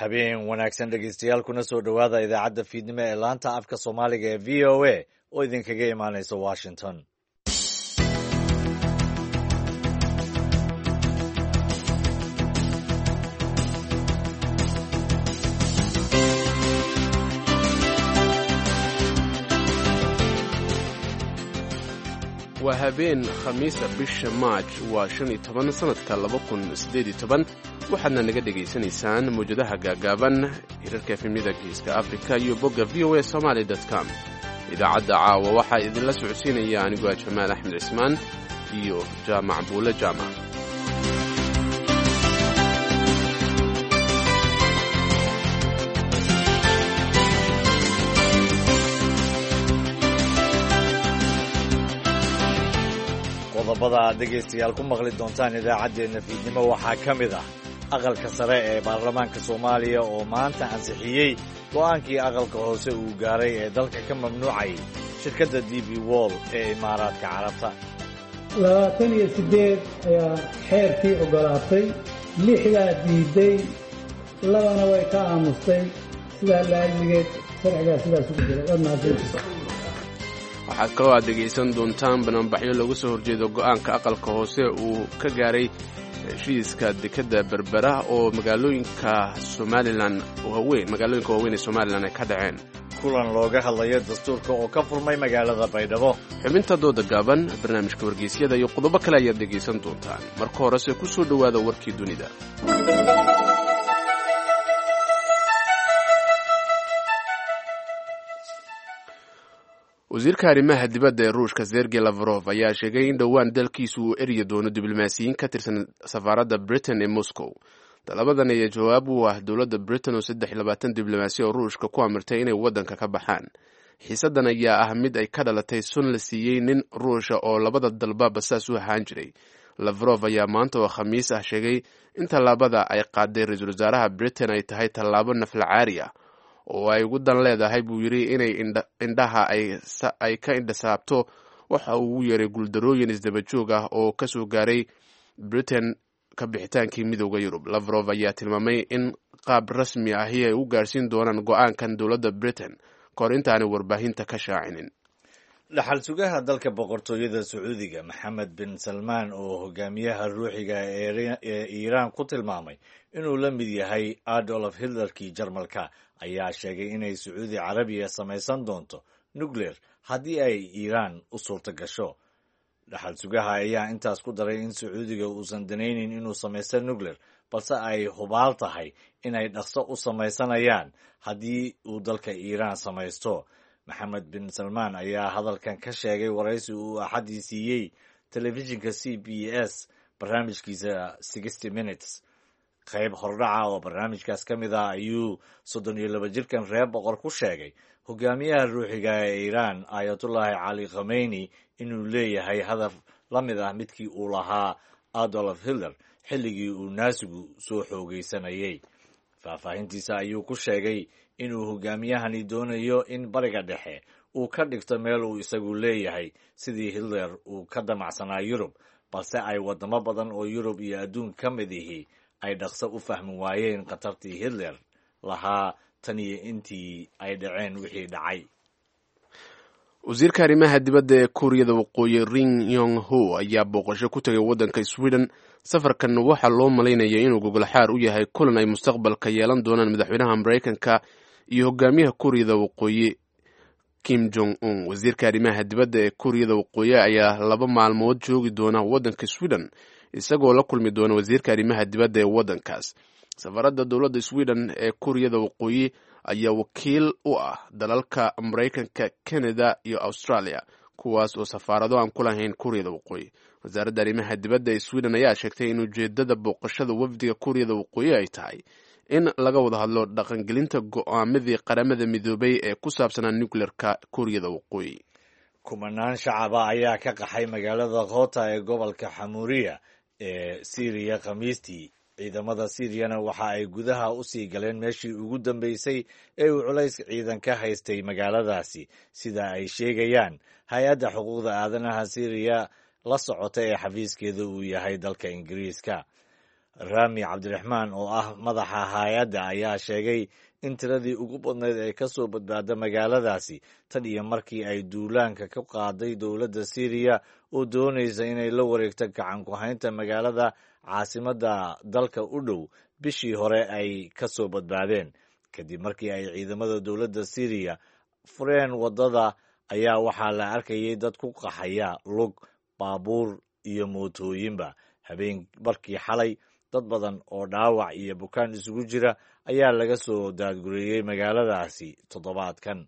habeen wanaagsan dhegeystayaal kuna soo dhowaada idaacadda fiidnimo ee laanta afka soomaaliga ee v o a oo idinkaga imaanaysa washington. waa habeen khamiisa bisha maaj waa 15 sanadka 2018 waxaadna naga dhegaysanaysaan mawjadaha gaagaaban hirarka efemyada geeska afrika iyo bogga voasomali.com. idaacadda caawa waxaa idinla socodsiinaya anigoo jamaal axmed cismaan iyo jaamac buule jaamac. qodobada aad dhegaystayaal ku maqli doontaan idaacaddeenna fiidnimo waxaa ka mid ah aqalka sare ee baarlamaanka soomaaliya oo maanta ansixiyey go'aankii aqalka hoose uu gaaray ee dalka ka mamnuucayay shirkadda DP World ee imaaraadka carabta. 28 ayaa xeerkii ogolaatay, 6 diiday, 2 way ka aamustay. sidaa laaligeed sharcigaa sidaas ugu jira. waxaad kaloo aad dhegaysan doontaan bannaanbaxyo looga soo horjeedo go'aanka aqalka hoose uu ka gaaray heshiiska dekedda berbera oo magaalooyinka waaweyn ee somalilan ay ka dhaceen. kulan looga hadlayo dastuurka oo ka furmay magaalada baydhabo. xubinta dooda gaaban, barnaamijka wargeysyada iyo qodobo kale ayaad dhegaysan doontaan. marka horese ku soo dhowaada warkii dunida. wasiirka arrimaha dibadda ee ruushka Sergey Lavrov ayaa sheegay in dhowaan dalkiisu uu eryi doono diblomaasiyiin ka tirsan safaaradda Britain ee Moscow. talabadan ayaa jawaab u ah dowladda Britain oo 23 diblomaasi oo ruushka ku amartay inay waddanka ka baxaan. xiisadan ayaa ah mid ay ka dhalatay sun la siiyey nin ruusha oo labada dalba basaas u ahaan jiray. Lavrov ayaa maanta oo khamiis ah sheegay in tallaabada ay qaaday ra-iisul wasaaraha Britain ay tahay tallaabo naflacaari ah oo ay ugu dan leedahay buu yidhi inay indhaha ay ka indhasaabto waxa uu ugu yeeray guuldarooyin isdaba joog ah oo ka soo gaaray Britain ka bixitaankii midowda Yurub. Lavrov ayaa tilmaamay in qaab rasmi ahi ay u gaarsiin doonaan go'aankan dowladda Britain kahor intaanay warbaahinta ka shaacinin. dhaxal sugaha dalka boqortooyada Sacuudiga Maxamed bin Salmaan oo hogaamiyaha ruuxiga ee Iiraan ku tilmaamay inuu la mid yahay Adolf Hitlerkii Jarmalka ayaa sheegay inay Sacuudi Carabiya samaysan doonto nuclear haddii ay Iiraan u suurto gasho. dhaxal sugaha ayaa intaas ku daray in Sacuudiga uusan danaynin inuu samaysto nuclear, balse ay hubaal tahay inay dhaqso u samaysanayaan haddii uu dalka Iiraan samaysto. Maxamed bin Salmaan ayaa hadalkan ka sheegay waraysi uu axadii siiyey telefishinka CBS barnaamijkiisa 60 Minutes. qayb hordhaca oo barnaamijkaas ka mid ah ayuu 32 jirkan reer boqor ku sheegay hogaamiyaha ruuxiga ee Iiraan Ayatollah Ali Khamenei inuu leeyahay hadaf la mid ah midkii uu lahaa Adolf Hitler xilligii uu naasigu soo xoogaysanayay. faahfaahintiisa ayuu ku sheegay inuu hogaamiyahani doonayo in bariga dhexe uu ka dhigto meel uu isagu leeyahay sidii Hitler uu ka damacsanaa Yurub, balse ay wadamo badan oo Yurub iyo adduun ka mid ihi ay dhaqso u fahmi waayeen khatartii Hitler lahaa tan iyo intii ay dhaceen wixii dhacay. wasiirka arrimaha dibadda ee kuuriyada waqooyi Ri Yong Ho ayaa booqasho ku tagay waddanka Sweden. safarkan waxaa loo malaynaya inuu gogolxaar u yahay kulan ay mustaqbalka yeelan doonaan madaxweynaha Mareykanka iyo hogaamiyaha kuuriyada waqooyi Kim Jong-un. wasiirka arrimaha dibadda ee kuuriyada waqooyi ayaa 2 maalmood joogi doona waddanka Sweden isagoo la kulmi doona wasiirka arrimaha dibadda ee waddankaas. safaradda dowladda Sweden ee kuuriyada waqooyi ayaa wakiil u ah dalalka Mareykanka, Canada iyo Australia, kuwaas oo safaarado aan ku lahayn kuuriyada waqooyi. wasaaradda arrimaha dibadda ee Sweden ayaa sheegtay in ujeedada booqashada wafdiga kuuriyada waqooyi ay tahay in laga wada hadlo dhaqangelinta go'aamadii qaramada midoobay ee ku saabsanaa nuclearka kuuriyada waqooyi. kumanaan shacaba ayaa ka qaxay magaalada Ghouta ee gobolka Xamuuriya ee Syria khamiistii. ciidamada Syriana waxa ay gudaha u sii galeen meeshii ugu dambeysay ee uu culays ciidan ka haystay magaaladaasi, sida ay sheegayaan hay-adda xuquuqda aadanaha Syria la socota ee xafiiskeeda uu yahay dalka Ingiriiska. Rami Cabdiraxmaan oo ah madaxa hay'adda ayaa sheegay in tiradii ugu badnayd ay ka soo badbaada magaaladaasi tan iyo markii ay duulaanka ka qaaday dowladda Syria oo doonaysa inay la wareegto gacan ku haynta magaalada caasimadda dalka u dhow bishii hore ay ka soo badbaadeen kadib markii ay ciidamada dowladda Syria fureen waddada ayaa waxaa la arkayay dad ku qaxaya lug baabuur iyo mootooyinba habeen barkii xalay dad badan oo dhaawac iyo bukaan isugu jira ayaa laga soo daadgureeyey magaaladaasi toddobaadkan.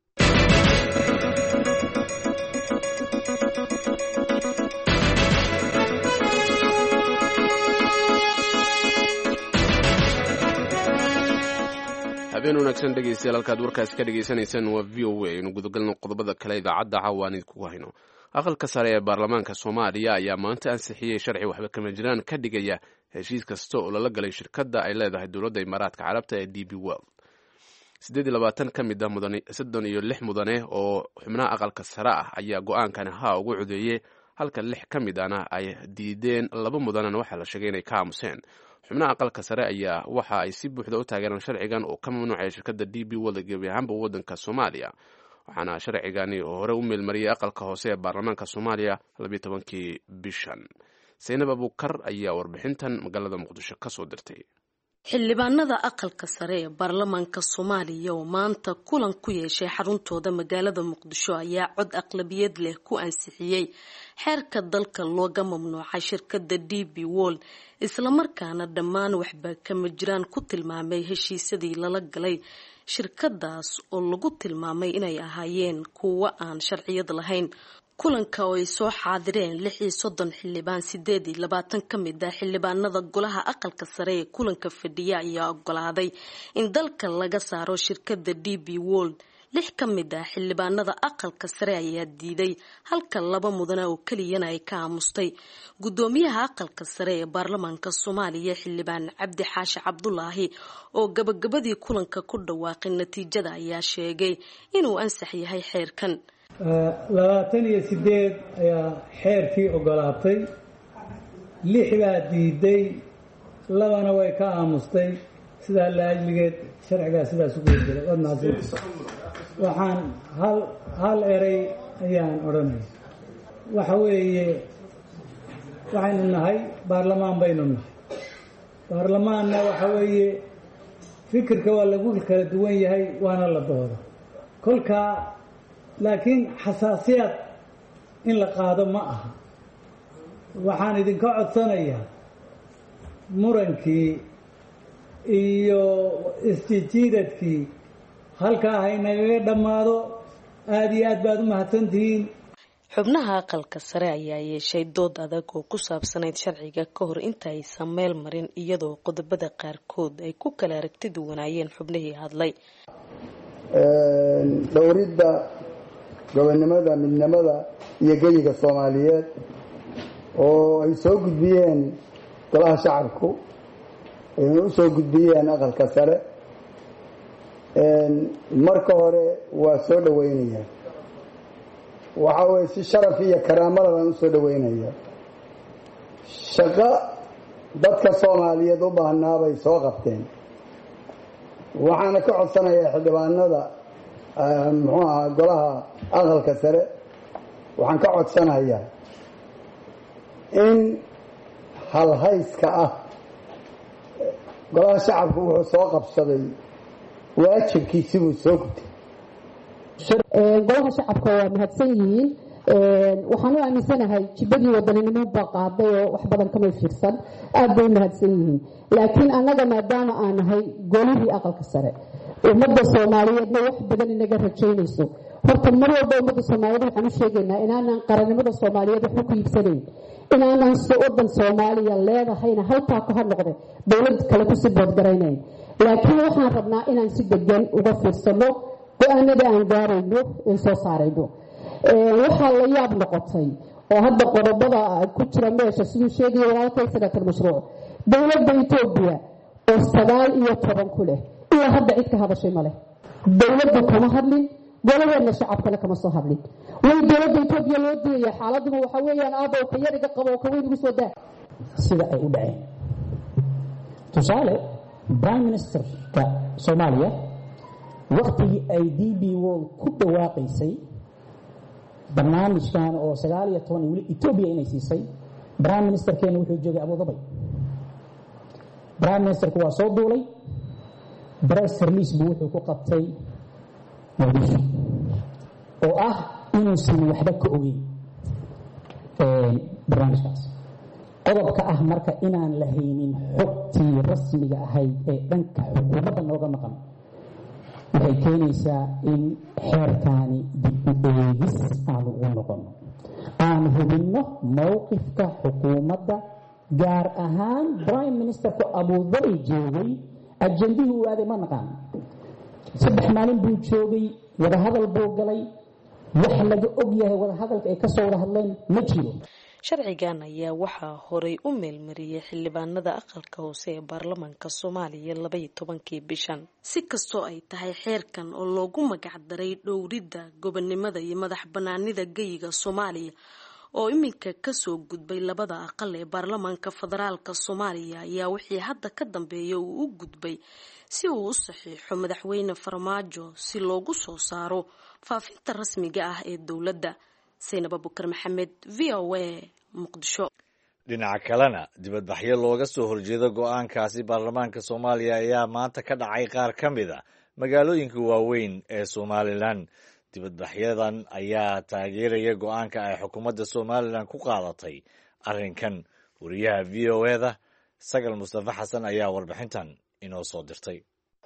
habeen wanaagsan dhegeystayaal halkaad warkaasi ka dhegaysanaysaan waa v o a aynu gudagalno qodobada kale idaacadda cawaan idinku hayno. aqalka sare ee baarlamaanka Soomaaliya ayaa maanta ansixiyey sharci waxba kama jiraan ka dhigaya heshiis kasta oo lala galay shirkadda ay leedahay dowladda Imaaraadka Carabta ee DP World. 28 ka mid ah 36 mudane oo xubnaha aqalka sare ah ayaa go'aankan ugu codeeyay halka 6 ka mid ahna ay diideen 2 mudanana waxa la sheegay inay ka aamuseen. xubnaha aqalka sare ayaa waxa ay si buuxda u taageereen sharcigan oo ka mamnuucay shirkadda DP World gebi ahaanba waddanka Soomaaliya. waxaana sharcigani oo hore u meelmariyay aqalka hoose ee baarlamaanka Soomaaliya 12kii bishan. Zainab Abuukar ayaa warbixintan magaalada Muqdisho ka soo dirtay. xildhibaanada aqalka sare ee baarlamaanka Soomaaliya oo maanta kulan ku yeeshay xaruntooda magaalada Muqdisho ayaa cod aqlabiyad leh ku ansixiyay xeerka dalka looga mamnuucay shirkadda DP World isla markaana dhammaan waxba kama jiraan ku tilmaamay heshiisyadii lala galay shirkadaas oo lagu tilmaamay inay ahaayeen kuwo aan sharciyad lahayn. kulanka oo ay soo xaadireen 36 xildhibaan 28 ka mid ah xildhibaanada golaha aqalka sare ee kulanka fadhiya ayaa ogolaaday in dalka laga saaro shirkadda DP World. 6 ka mid ah xildhibaanada aqalka sare ayaa diiday halka 2 mudane oo kaliyana ay ka aamustay. gudoomiyaha aqalka sare ee baarlamaanka Soomaaliya xildhibaan Cabdi Xaashi Cabdullaahi oo gabagabadii kulanka ku dhawaaqay natiijada ayaa sheegay inuu ansax yahay xeerkan. 28 ayaa xeerkii ogolaatay 6 baa diiday 2na way ka aamustay sidaa laajligeed sharcigaa sidaas ugu jiray waxaan hal eray ayaan odhanay waxa weeye waxaynu nahay baarlamaan baynu nahay baarlamaanna waxa weeye fikirka waa lagu kala duwan yahay waana la dooda kolkaa laakiin xasaasiyad in la qaado ma aha. waxaan idinka codsanayaa murankii iyo isjijiidadkii halkaa haynagaga dhammaado. aad iyo aad baad u mahadsantihiin. xubnaha aqalka sare ayaa yeeshay dood adag oo ku saabsanayd sharciga ka hor inta aysan meel marin iyadoo qodobada qaarkood ay ku kala aragti duwanaayeen xubnihii hadlay. dhowridda gobonnimada midnimada iyo geyiga Soomaaliyeed oo ay soo gudbiyeen golaha shacabku ay u soo gudbiyeen aqalka sare marka hore waa soo dhaweynaya waxa weeye si sharaf iyo karaamo leh u soo dhaweynaya shaqo dadka Soomaaliyeed u baahnaa bay soo qabteen. waxaana ka codsanayaa xildhibaanada golaha aqalka sare waxaan ka codsanayaa in halhayska ah golaha shacabku wuxuu soo qabsaday waajibkiisii buu soo gutay. golaha shacabka waa mahadsan yihiin. waxaan u aaminsanahay jibadii wadaninimo baa qaaday oo wax badan kama fiirsan aad bay mahadsan yihiin. laakiin annaga maadaama aan nahay golihii aqalka sare ummadda Soomaaliyeedna wax badan inaga rajaynayso horta mar walba ummadda Soomaaliyeed waxaan u sheegaynaa inaanan qarannimada Soomaaliyeed wax ku iibsanayn inaanan wadan Soomaaliya leedahayna halkaa ku hadnoqday dawlad kale ku sii boodgaraynayn. laakiin waxaan rabnaa inaan si degan uga fiirsano go'aanada aan gaarayno ee soo saarayno. waxaa la yaab noqotay oo hadda qodobada ku jira meesha siduu sheegay walaalkay senator mashruuc dawladda Itoobiya oo 19 ku leh ilaa hadda cid ka hadashay ma leh. dawladda kama hadlin golaheedna shacabkana kama soo hadlin. way dawladda Itoobiya loo diiday xaaladdu waxa weeyaan aad oo ka yariga qabo oo ka weyn ugu soo daa sida ay u dhaceen tusaale prime ministerka Soomaaliya waqtigii ay DP World ku dhawaaqaysay barnaamijkan oo 19 wili Ethiopia inay siisay prime ministerkeena wuxuu joogay Abu Dhabi. prime ministerku waa soo duulay press release buu wuxuu ku qabtay Muqdisho oo ah inuusan waxba ka ogeyn barnaamijkaas. qodobka ah marka inaan la haynin xogtii rasmiga ahayd ee dhanka xukuumadda nooga maqan waxay keenaysaa in xeerkaani dib u eegis aanu ugu noqono aan hubinno mowqifka xukuumadda gaar ahaan prime ministerku Abu Dhabi joogay ajandihii uu aaday ma naqaan 3 maalin buu joogay wadahadal buu galay wax laga og yahay wadahadalka ay ka soo wada hadleen ma jiro. sharcigan ayaa waxaa horay u meelmariyay xildhibaanada aqalka hoose ee baarlamaanka Soomaaliya 12 bishan. si kastoo ay tahay xeerkan oo loogu magac daray dhowridda gobonimada iyo madax banaanida geyiga Soomaaliya oo iminka ka soo gudbay labada aqal ee baarlamaanka federaalka Soomaaliya ayaa wixii hadda ka dambeeyay uu u gudbay si uu u saxiixo madaxweyne Farmaajo si loogu soo saaro faafinta rasmiga ah ee dawladda. Saynab Abubakar Maxamed, VOA, Muqdisho. dhinaca kalena dibadbaxyo looga soo horjeedo go'aankaasi baarlamaanka Soomaaliya ayaa maanta ka dhacay qaar ka mid ah magaalooyinka waaweyn ee Somaliland. dibadbaxyadan ayaa taageeraya go'aanka ay xukuumadda Somaliland ku qaadatay arrinkan. wariyaha VOA-da Sagal Mustafa Xasan ayaa warbixintan inoo soo dirtay.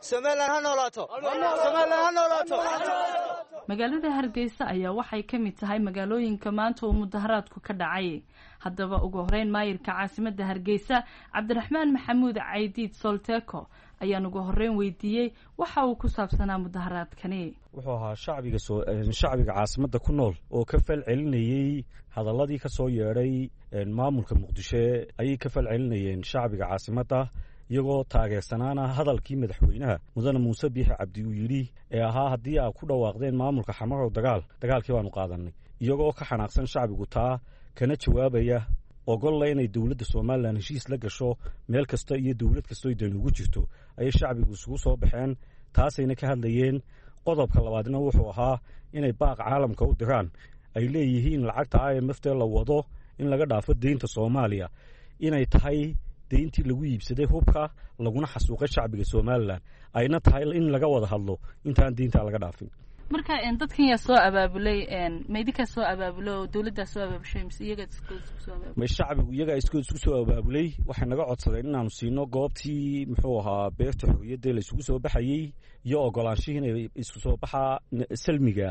magaalada Hargeysa ayaa waxay ka mid tahay magaalooyinka maanta uu mudaharaadku ka dhacay. haddaba ugu horeyn maayirka caasimadda Hargeysa Cabdiraxmaan Maxamuud Caydiid Solteko ayaan ugu horeyn weydiiyey waxa uu ku saabsanaa mudaharaadkani. wuxuu ahaa shacbiga caasimadda ku nool oo ka falcelinayay hadaladii ka soo yeedhay maamulka Muqdisho ayay ka falcelinayeen shacbiga caasimadda iyagoo taageersanaana hadalkii madaxweynaha mudane Muuse Biixi Cabdi uu yidhi ee ahaa haddii aad ku dhawaaqdeen maamulka xamarow dagaalkii baanu qaadanay, iyagoo ka xanaaqsan shacbigu taa kana jawaabaya ogolla inay dowladda Somaliland heshiis la gasho meel kasta iyo dowlad kasta oo dan ugu jirto ayay shacbigu isugu soo baxeen. taasayna ka hadlayeen. qodobka labaadna wuxuu ahaa inay baaq caalamka u diraan ay leeyihiin lacagta IMF la wado in laga dhaafo deynta Soomaaliya inay tahay deyntii lagu iibsaday hubka laguna xasuuqay shacbiga Somaliland ayna tahay in laga wada hadlo intaan deynta laga dhaafin. marka dadkan yaa soo abaabulay meydika soo abaabulo dawladda soo abaabushay mise iyaga isku soo abaabulay shacbigu iyaga isku soo abaabulay. waxay naga codsadeen inaanu siino goobtii muxuu ahaa beerta xorriyadda la isugu soo baxayay iyo ogolaanshihi inay isku soo baxa salmiga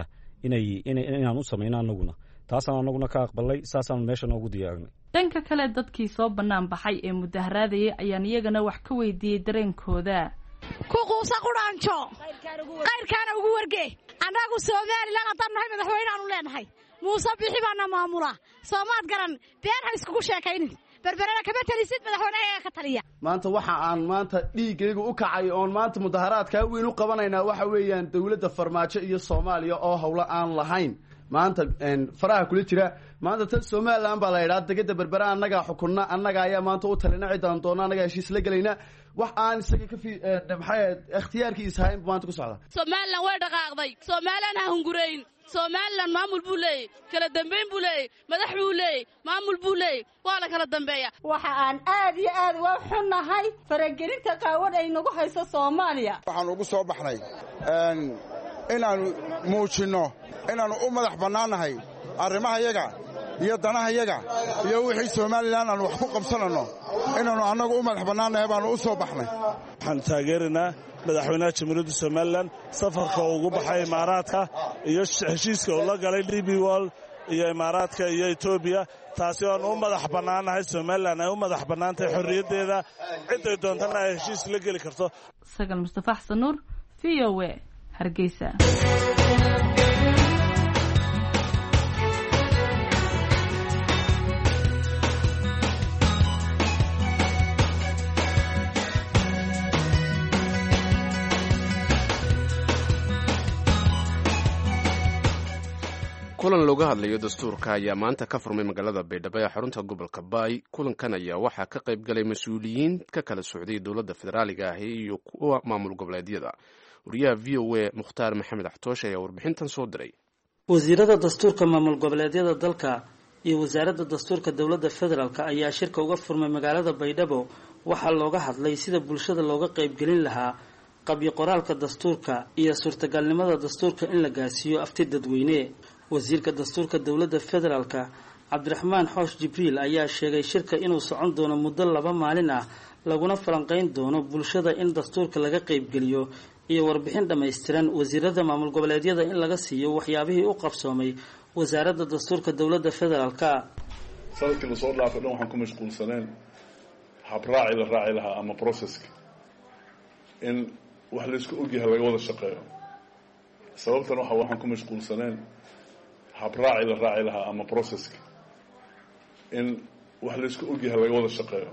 inaanu sameeyno anaguna. taasaan anaguna ka aqbalay. saasaan meesha noogu diyaarinay. dhanka kale dadkii soo bannaan baxay ee mudaharaadayay ayaan iyagana wax ka weydiiyey dareenkooda. ku quusa quraanjo qayrkaana ugu warge annagu Soomaaliland haddaan nahay madaxweynaanu leenahay Muuse Biixi baana maamula Soomaad garan been ha iskugu sheekaynin berberana kama talisid madaxweynaha ka taliya. maanta waxa aan maanta dhiigayga u kacay oon maanta mudaharaadka weyn u qabanaynaa waxa weeyaan dawladda Farmaajo iyo Soomaaliya oo hawlo aan lahayn maanta faraha kula jira. maanta tan Somaliland baa la yiraahdaa degada berbera annaga xukunna annaga ayaa maanta u talina cidaan doona annaga heshiis la galayna wax aan isaga ka maxay ikhtiyaarkiisa hayn maanta ku socda. Somaliland way dhaqaaqday. Somaliland ha hungurayn. Somaliland maamul buu leeyahay, kala dambeyn buu leeyahay, madax buu leeyahay, maamul buu leeyahay, waa la kala dambeeya. waxa aan aad iyo aad uga xunnahay faragelinta qaawan ay nagu hayso Soomaaliya. waxaan ugu soo baxnay inaanu muujino inaanu u madax bannaanahay arrimaha yaga iyo danaha yaga iyo wixii Somaliland aan wax ku qabsanano inaanu annagu u madax bannaanahay baanu u soo baxnay. waxaan taageerinaa madaxweynaha jamhuuriyadda Somaliland safarka ugu baxay Imaaraadka iyo heshiiska uu la galay DP World iyo Imaaraadka iyo Ethiopia. taasi oo u madax bannaanahay Somaliland ay u madax bannaantahay xorriyaddeeda ciday doontana ay heshiis la geli karto. Sagal Mustafa Xasan Nuur, VOA, Hargeysa. kulan looga hadlayo dastuurka ayaa maanta ka furmay magaalada baydhabo ee xarunta gobolka baay. kulankan ayaa waxaa ka qayb galay mas-uuliyiin ka kala socday dowladda federaaliga ahi iyo kuwa maamul goboleedyada. wariyaha v o a mukhtaar maxamed axtoosh ayaa warbixintan soo diray. wasiirada dastuurka maamul goboleedyada dalka iyo wasaaradda dastuurka dowladda federaalk ayaa shirka uga furmay magaalada baydhabo. waxaa looga hadlay sida bulshada looga qaybgelin lahaa qabyo qoraalka dastuurka iyo suurtagalnimada dastuurka in la gaarsiiyo afti dadweyne. wasiirka dastuurka dowladda federaalk cabdiraxmaan xoosh jibriil ayaa sheegay shirka inuu socon doono muddo 2 maalin ah, laguna falanqeyn doono bulshada in dastuurka laga qaybgeliyo iyo warbixin dhammaystiran wasiirada maamul goboleedyada in laga siiyo waxyaabihii u qabsoomay wasaaradda dastuurka dowladda federaalk. sanadkii lasoo dhaafay dhan waxaan ku mashquulsaneen habraaci la raaci lahaa ama processka in wax laysku ogyahay laga wada shaqeeyo. sababtan waxaan ku mashquulsaneen habraaci la raaci lahaa ama processka in wax laysku ogyahay laga wada shaqeeyo.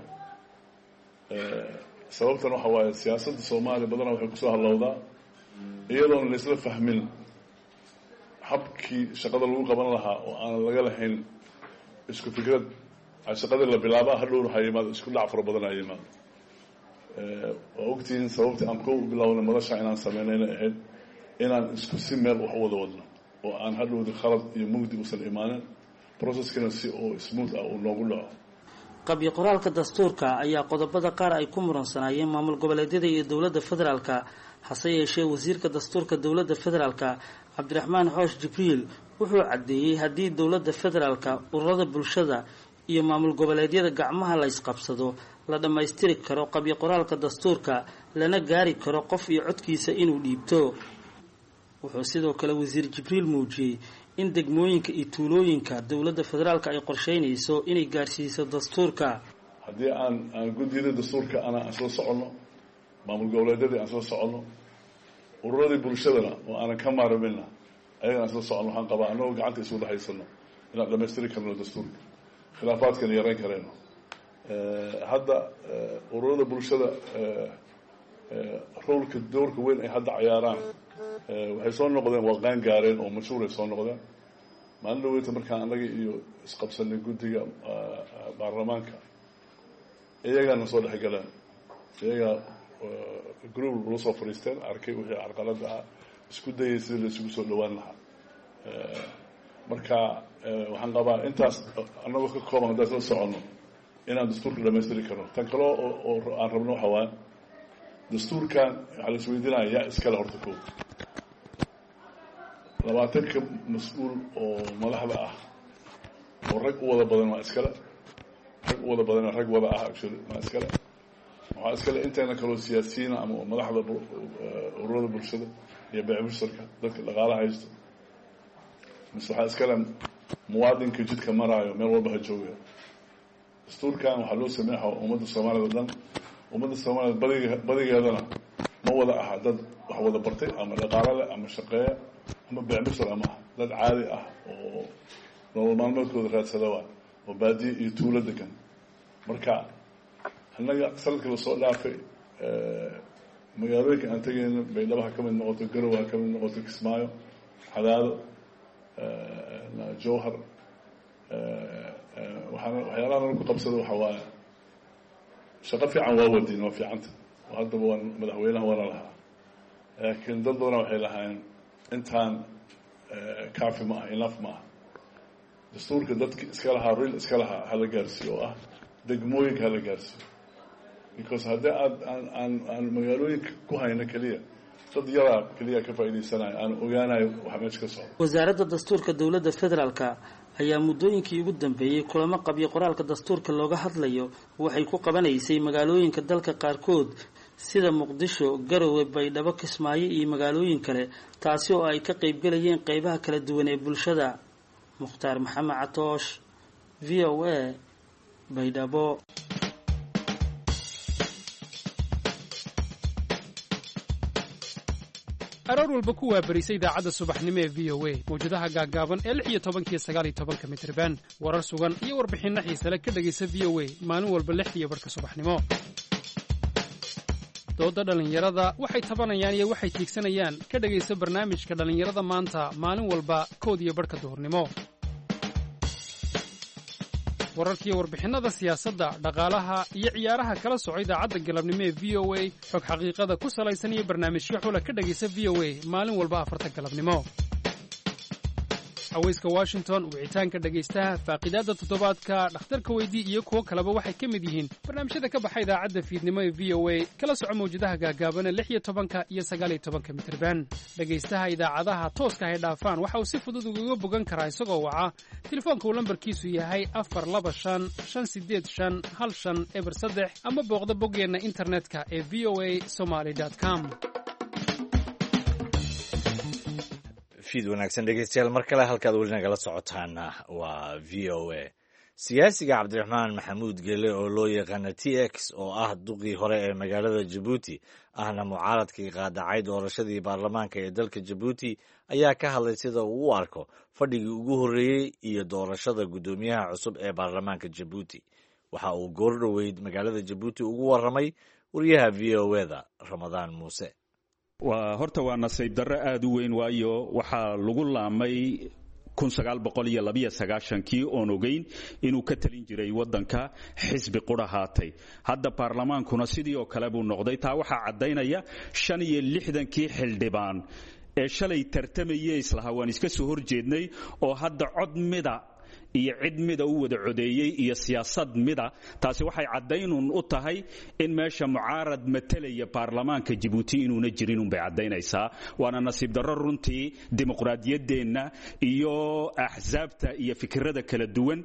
sababtan waxa waaye siyaasadda soomaaliya badanaa waxay kusoo hadlowdaa iyadoona laysla fahmin habkii shaqada lagu qaban lahaa oo aan laga lahayn isku fikrad. shaqadii la bilaaba hadhowna ha yimaado isku dhac fara badan ha yimaado. waa ogtihiin sababtii aan ku bilaawna madasha inaan sameynayna ahayd inaan isku si meel wax u wada wadno oo aan hadhowda khalad iyo mugdi usan imaanin, processkana si oo smooth ah uu noogu dhaco. qabyo qoraalka dastuurka ayaa qodobada qaar ay ku muransanaayeen maamul goboleedyada iyo dowladda federaalk. hase yeeshee wasiirka dastuurka dowladda federaalk cabdiraxmaan xoosh jibriil wuxuu caddeeyey haddii dowladda federaalk, ururada bulshada iyo maamul goboleedyada gacmaha la isqabsado la dhammaystiri karo qabyo qoraalka dastuurka, lana gaari karo qof iyo codkiisa inuu dhiibto. wuxuu sidoo kale wasiir jibriil muujiyey in degmooyinka iyo tuulooyinka dowladda federaalk ay qorsheynayso inay gaarsiiso dastuurka. haddii aan guddiyada dastuurka aan soo soconno, maamul goboleedyadii aan soo soconno, ururadii bulshadana oo aanan ka maarmina ayagana aan soo soconno, waxaan qabaa annagoo gacanta isu dhahaysano inaan dhammaystiri karno dastuurka, khilaafaadkana yarayn karayno. hadda ururada bulshada doorka weyn ay hadda cayaaraan waxay soo noqdeen waa qaan gaareen oo mashhuuray soo noqdeen. maalin dhaweyta markaan annaga iyo isqabsanay guddiga baarlamaanka iyagaana soo dhexgaleen, iyagaa group la soo fadhiisteen, arkay wixii carqalada ah, isku dayay sidii la isugu soo dhawaan lahaa. marka waxaan qabaa intaas annagoo ka kooban haddaan soo soconno inaan dastuurka dhammaystiri karno. tan kale oo aan rabno waxa waaye dastuurkan waxaa la isweydiinaya yaa iskale horta ko 20 mas-uul oo madaxda ah oo rag u wada badan waa iskale, rag u wada badan rag wada ah actually waa iskale. waxaa iskale inteena kaloo siyaasiyiina ama madaxda ururada bulshada iyo beecmushtarka dadka dhaqaalaha haysto, mise waxaa iskale muwaadinka jidka maraayo meel walba ha jooga. dastuurkan waxaa loo sameexa ummadda soomaaliyad o dhan. ummadda soomaaliyad badigeedana ma wada aha dad wax wada bartay ama dhaqaalo leh ama shaqeeya ama beecmushtar ama dad caadi ah oo nolol maalmeedkooda raadsada waa oo baadiye iyo tuulo degan. marka annaga sanadkii lasoo dhaafay magaalooyinka aan tegayna baydhabo ha ka mid noqoto, garow ha ka mid noqoto, kismaayo, xadaado, jowhar. waxyaalaha nala ku qabsada waxa waaye shaqo fiican waa wadiin, waa fiicanta, haddaba waan madaxweynaha waana lahaa. laakiin dad badana waxay lahaayeen intaan kaafi ma ah, enough ma ah. dastuurka dadki iska lahaa real iska lahaa hala gaarsiiyo oo ah degmooyinka hala gaarsiiyo, because haddii aan magaalooyinka ku hayno keliya dad yadaa keliya ka faa'iidaysanayo aan ogaanayo waxa meesha ka socda. wasaaradda dastuurka dowladda federaalk ayaa muddooyinkii ugu dambeeyey kulamo qabyo qoraalka dastuurka looga hadlayo waxay ku qabanaysay magaalooyinka dalka qaarkood sida muqdisho, garowe, baydhabo, kismaayo iyo magaalooyin kale, taasi oo ay ka qaybgalayeen qeybaha kala duwan ee bulshada. mukhtaar maxamed catoosh, v o a, baydhabo. aroor walba ku waabarisay idaacadda subaxnimo ee v o a mawjadaha gaaggaaban ee 16 iyo 19 mitirban, warar sugan iyo warbixinno xiise leh ka dhegaysa v o a maalin walba 6 iyo barhka subaxnimo. dooda dhallinyarada, waxay tabanayaan iyo waxay tiigsanayaan ka dhegaysa barnaamijka dhallinyarada maanta maalin walba 1:00 duhurnimo. wararkiiyo warbixinnada siyaasadda, dhaqaalaha iyo ciyaaraha kala soco idaacadda galabnimo ee VOA, xog xaqiiqada ku salaysan iyo barnaamijyo xula ka dhegaysa VOA maalin walba 4 galabnimo. haweyska Washington, wicitaanka dhegaystaha, faaqidaadda toddobaadka, dhakhtarka weydii iyo kuwo kaleba waxay ka mid yihiin barnaamijyada ka baxa idaacadda fiidnimo ee VOA. kala soco mawjadaha gaagaaban 16 iyo 19 mitirban. dhegaystaha idaacadaha tooska hay dhaafaan waxa uu si fudud uga bogan karaa isagoo waca telefoonka uu lambarkiisu yahay 425-585-1503 ama booqda boggeenna internetka ee voasomali.com. fiid wanaagsan dhegeystayaal mar kale halkaad weli nagala socotaana waa VOA. siyaasiga cabdiraxmaan maxamuud gele oo loo yaqaana TX oo ah duqii hore ee magaalada Jabuuti ahna mucaaradkii qaadacay doorashadii baarlamaanka ee dalka Jabuuti ayaa ka hadlay sida uu u arko fadhigii ugu horreeyey iyo doorashada guddoomiyaha cusub ee baarlamaanka Jabuuti. waxa uu goor dhoweyd magaalada Jabuuti ugu warramay wariyaha VOA-da Ramadaan Muuse. horta waa nasiib darro aad u weyn, waayo waxaa lagu laamay 1992 oon ogeyn inuu ka talin jiray waddanka xisbi qura haatay. hadda baarlamaankuna sidii oo kale buu noqday. taa waxaa caddaynaya 65kii xildhibaan ee shalay tartamayay islaha waan iska soo horjeednay oo hadda cod mida iyo cid mida u wada codeeyey iyo siyaasad mida. taasi waxay caddaynun u tahay in meesha mucaarad matalaya baarlamaanka Jabuuti inuuna jirin un bay caddaynaysaa. waana nasiib darro runtii dimuqraadiyaddeenna iyo axsaabta iyo fikirada kala duwan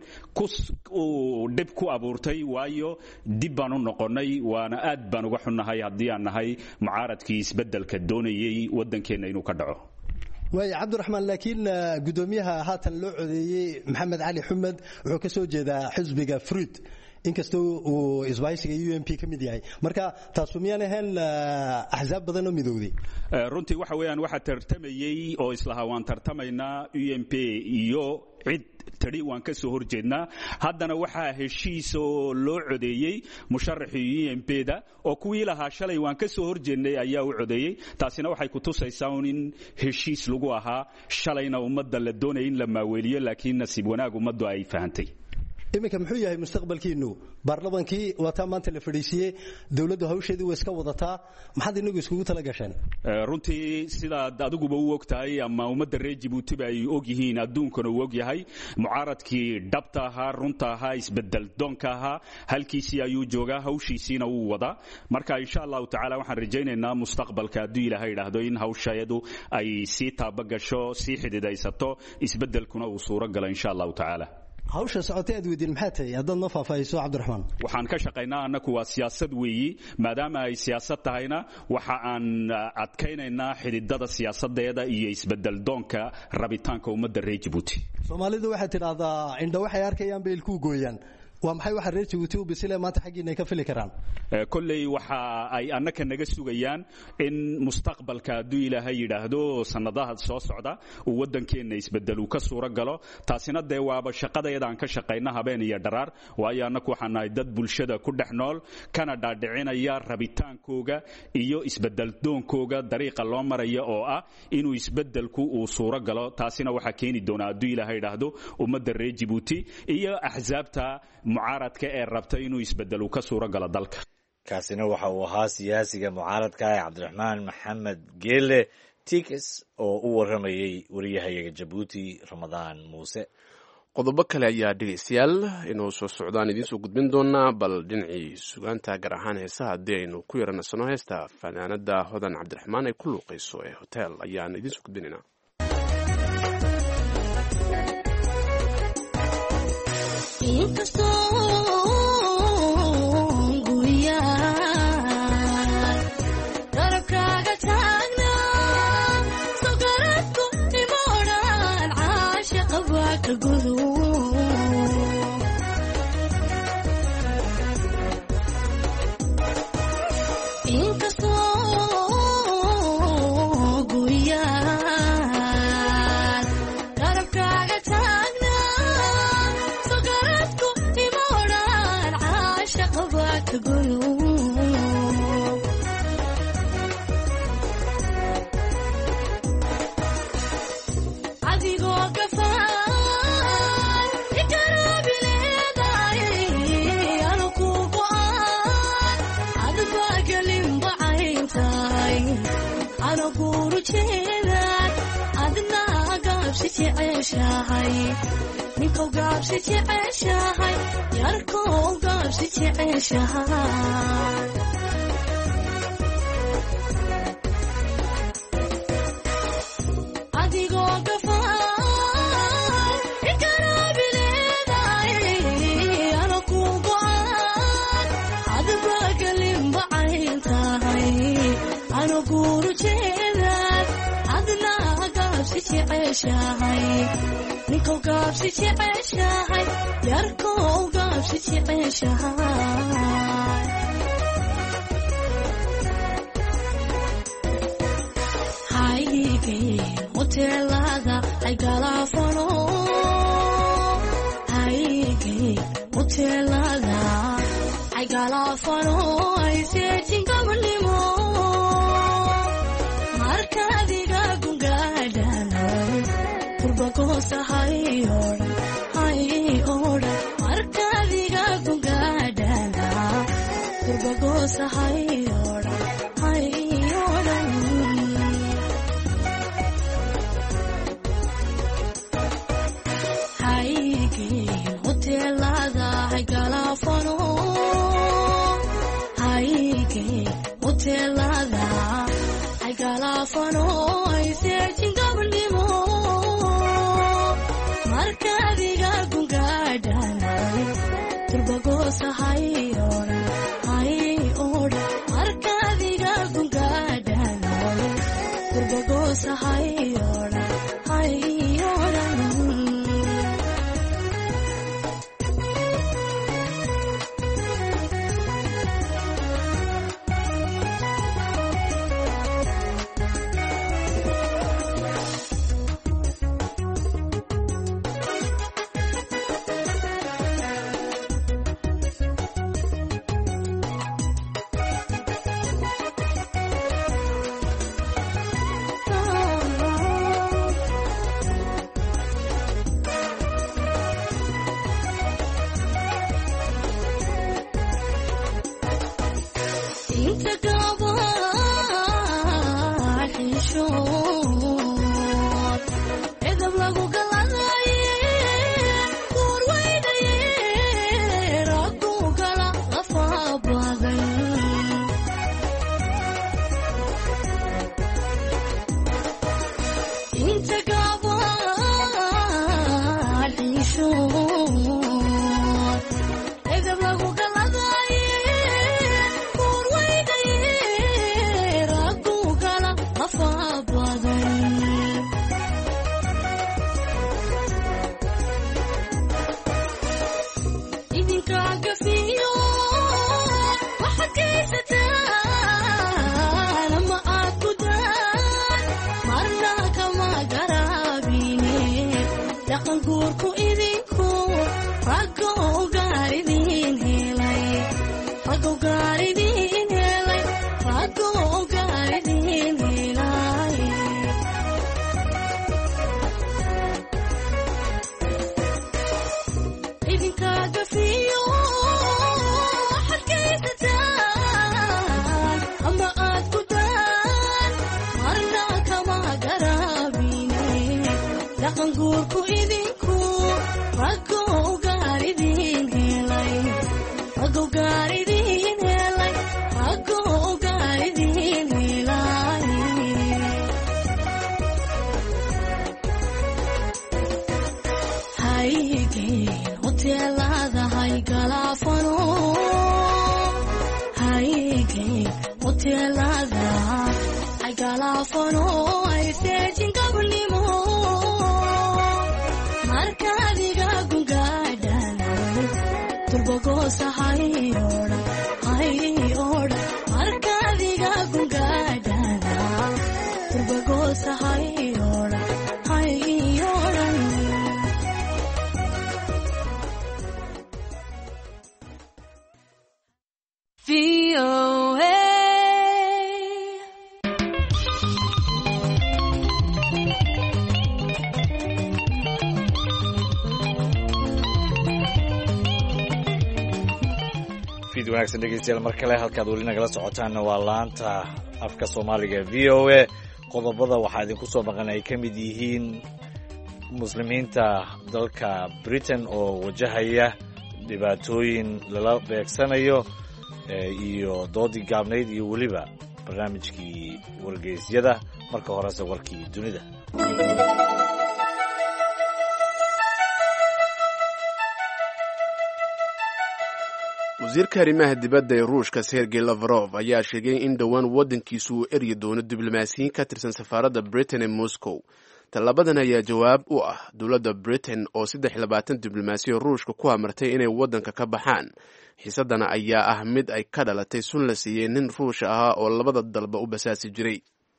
dhib ku abuurtay, waayo dib baan u noqonnay. waana aad baan uga xunnahay haddii aan nahay mucaaradkii isbeddelka doonayay waddankeenna inuu ka dhaco. waay cabdiraxmaan, laakiin guddoomiyaha haatan loo codeeyey maxamed cali xumed wuxuu ka soo jeedaa xisbiga fruit, inkastoo uu isbaahisiga UNP ka mid yahay. marka taasu miyaan ahayn axsaab badan oo midowday? runtii waxa weeyaan waxa tartamayey oo islahaa waan tartamaynaa UNP iyo cid tari waan ka soo horjeednaa. haddana waxaa heshiis oo loo codeeyey musharaxii UNP-da oo kuwii lahaa shalay waan ka soo horjeednay ayaa u codeeyey. taasina waxay ku tusaysaa in heshiis lagu ahaa shalayna ummadda la doonayay in la maaweeliyo, laakiin nasiib wanaag ummaddu ay fahantay. iminka muxuu yahay mustaqbalkiinu? baarlamaankii waataa maanta la fadhiisiyey, dowladdu hawsheedii way iska wadataa, maxaad inagu iskugu tala gasheen? runtii sidaad adiguba u og tahay ama ummadda reer Jabuutiba ay og yihiin, adduunkana uu og yahay, mucaaradkii dhabta ahaa, runta ahaa, isbedel doonka ahaa halkiisii ayuu joogaa, hawshiisiina wuu wadaa. marka insha allahu tacaala waxaan rajaynaynaa mustaqbalka hadduu ilaahay idhaahdo in hawsheedu ay sii taabagasho, sii xididaysato, isbedelkuna uu suuro galo insha allahu tacaala. hawsha socotay aad weydiin maxaa tahay haddaad noo faahfaahiso cabdiraxmaan? waxaan ka shaqaynaa annaku waa siyaasad weeyi. maadaama ay siyaasad tahayna waxa aan adkaynaynaa xididada siyaasadeeda iyo isbedel doonka rabitaanka ummadda reer Jabuuti. soomaalidu waxay tidhaahdaa indho waxay arkayaan bay ilku gooyaan. waa maxay waxa reer Jabuuti u bisile maanta xaqiina ay ka fili karaan? kolley waxa ay annaka naga sugayaan in mustaqbalka hadduu ilaahay yidhaahdo sanadaha soo socda uu waddankeenna isbedel uu ka suuro galo. taasina dee waaba shaqadeeda aan ka shaqayna habeen iyo dharaar, waayo annaku waxaan nahay dad bulshada ku dhex nool kana dhaadhicinaya rabitaankooga iyo isbedel doonkooga dariiqa loo maraya oo ah inuu isbedelku uu suuro galo. taasina waxaa keeni doonaa hadduu ilaahay yidhaahdo ummadda reer Jabuuti iyo axsaabta mucaaradka ee rabta inuu isbedelu ka suuro galo dalka. kaasina waxa uu ahaa siyaasiga mucaaradka ee cabdiraxmaan maxamed geele TX oo u warramayey wariyahayaga Jabuuti Ramadaan Muuse. qodobo kale ayaa dhegaystayaal inuu soo socdaan idiin soo gudbin doonaa, bal dhinacii sugaanta gaar ahaan heesaha haddii aynu ku yaranasano heesta fanaanada hodan cabdiraxmaan ay ku luuqayso ee hotel ayaan idiin soo gudbinaynaa. Garabkaaga taagna, so garadku gaabsi jeceshahay ninkow gaabsi jeceshahay yarkow gaabsi jeceshahay adigoo gafaan ikaraabileedaay ana ku go'aan adba galinba cayn tahay ana guuru jeedaad adna gaabsi jeceshahay ninkow gaabsi jeceshahay yarkow gaabsi jeceshahay hoteelada ay galaafano haygay hoteelada ay galaafano ay seejin gabanimo markaadiga gungaadhana turbagoosa hay odhan markaadiga gungaadhana turbagoosa hay odhan hoteelada ay galaafano haygay hoteelada ay galaafano ay seejin gabanimo markaadiga gungaadhana turbagoosa hay odhan markaadiga gungaadhana turbagoosa hay odhan wanaagsan dhegeystayaal mar kale halkaad weli nagala socotaanna waa laanta afka soomaaliga v o a qodobada waxaa idinku soo maqan ay ka mid yihiin muslimiinta dalka britain oo wajahaya dhibaatooyin lala beegsanayo iyo doodii gaabnayd iyo weliba barnaamijkii wargeysyada marka horese warkii dunida. wasiirka arrimaha dibadda ee ruushka sergey lavrov ayaa sheegay in dhowaan waddankiisu uu eryi doono diblomaasiyiin ka tirsan safaaradda britain ee moscow. tallaabadan ayaa jawaab u ah dowladda britain oo 23 diblomaasiyo ruushka ku amartay inay waddanka ka baxaan. xiisadana ayaa ah mid ay ka dhalatay sun la siiyey nin ruusha ahaa oo labada dalba u basaasi jiray.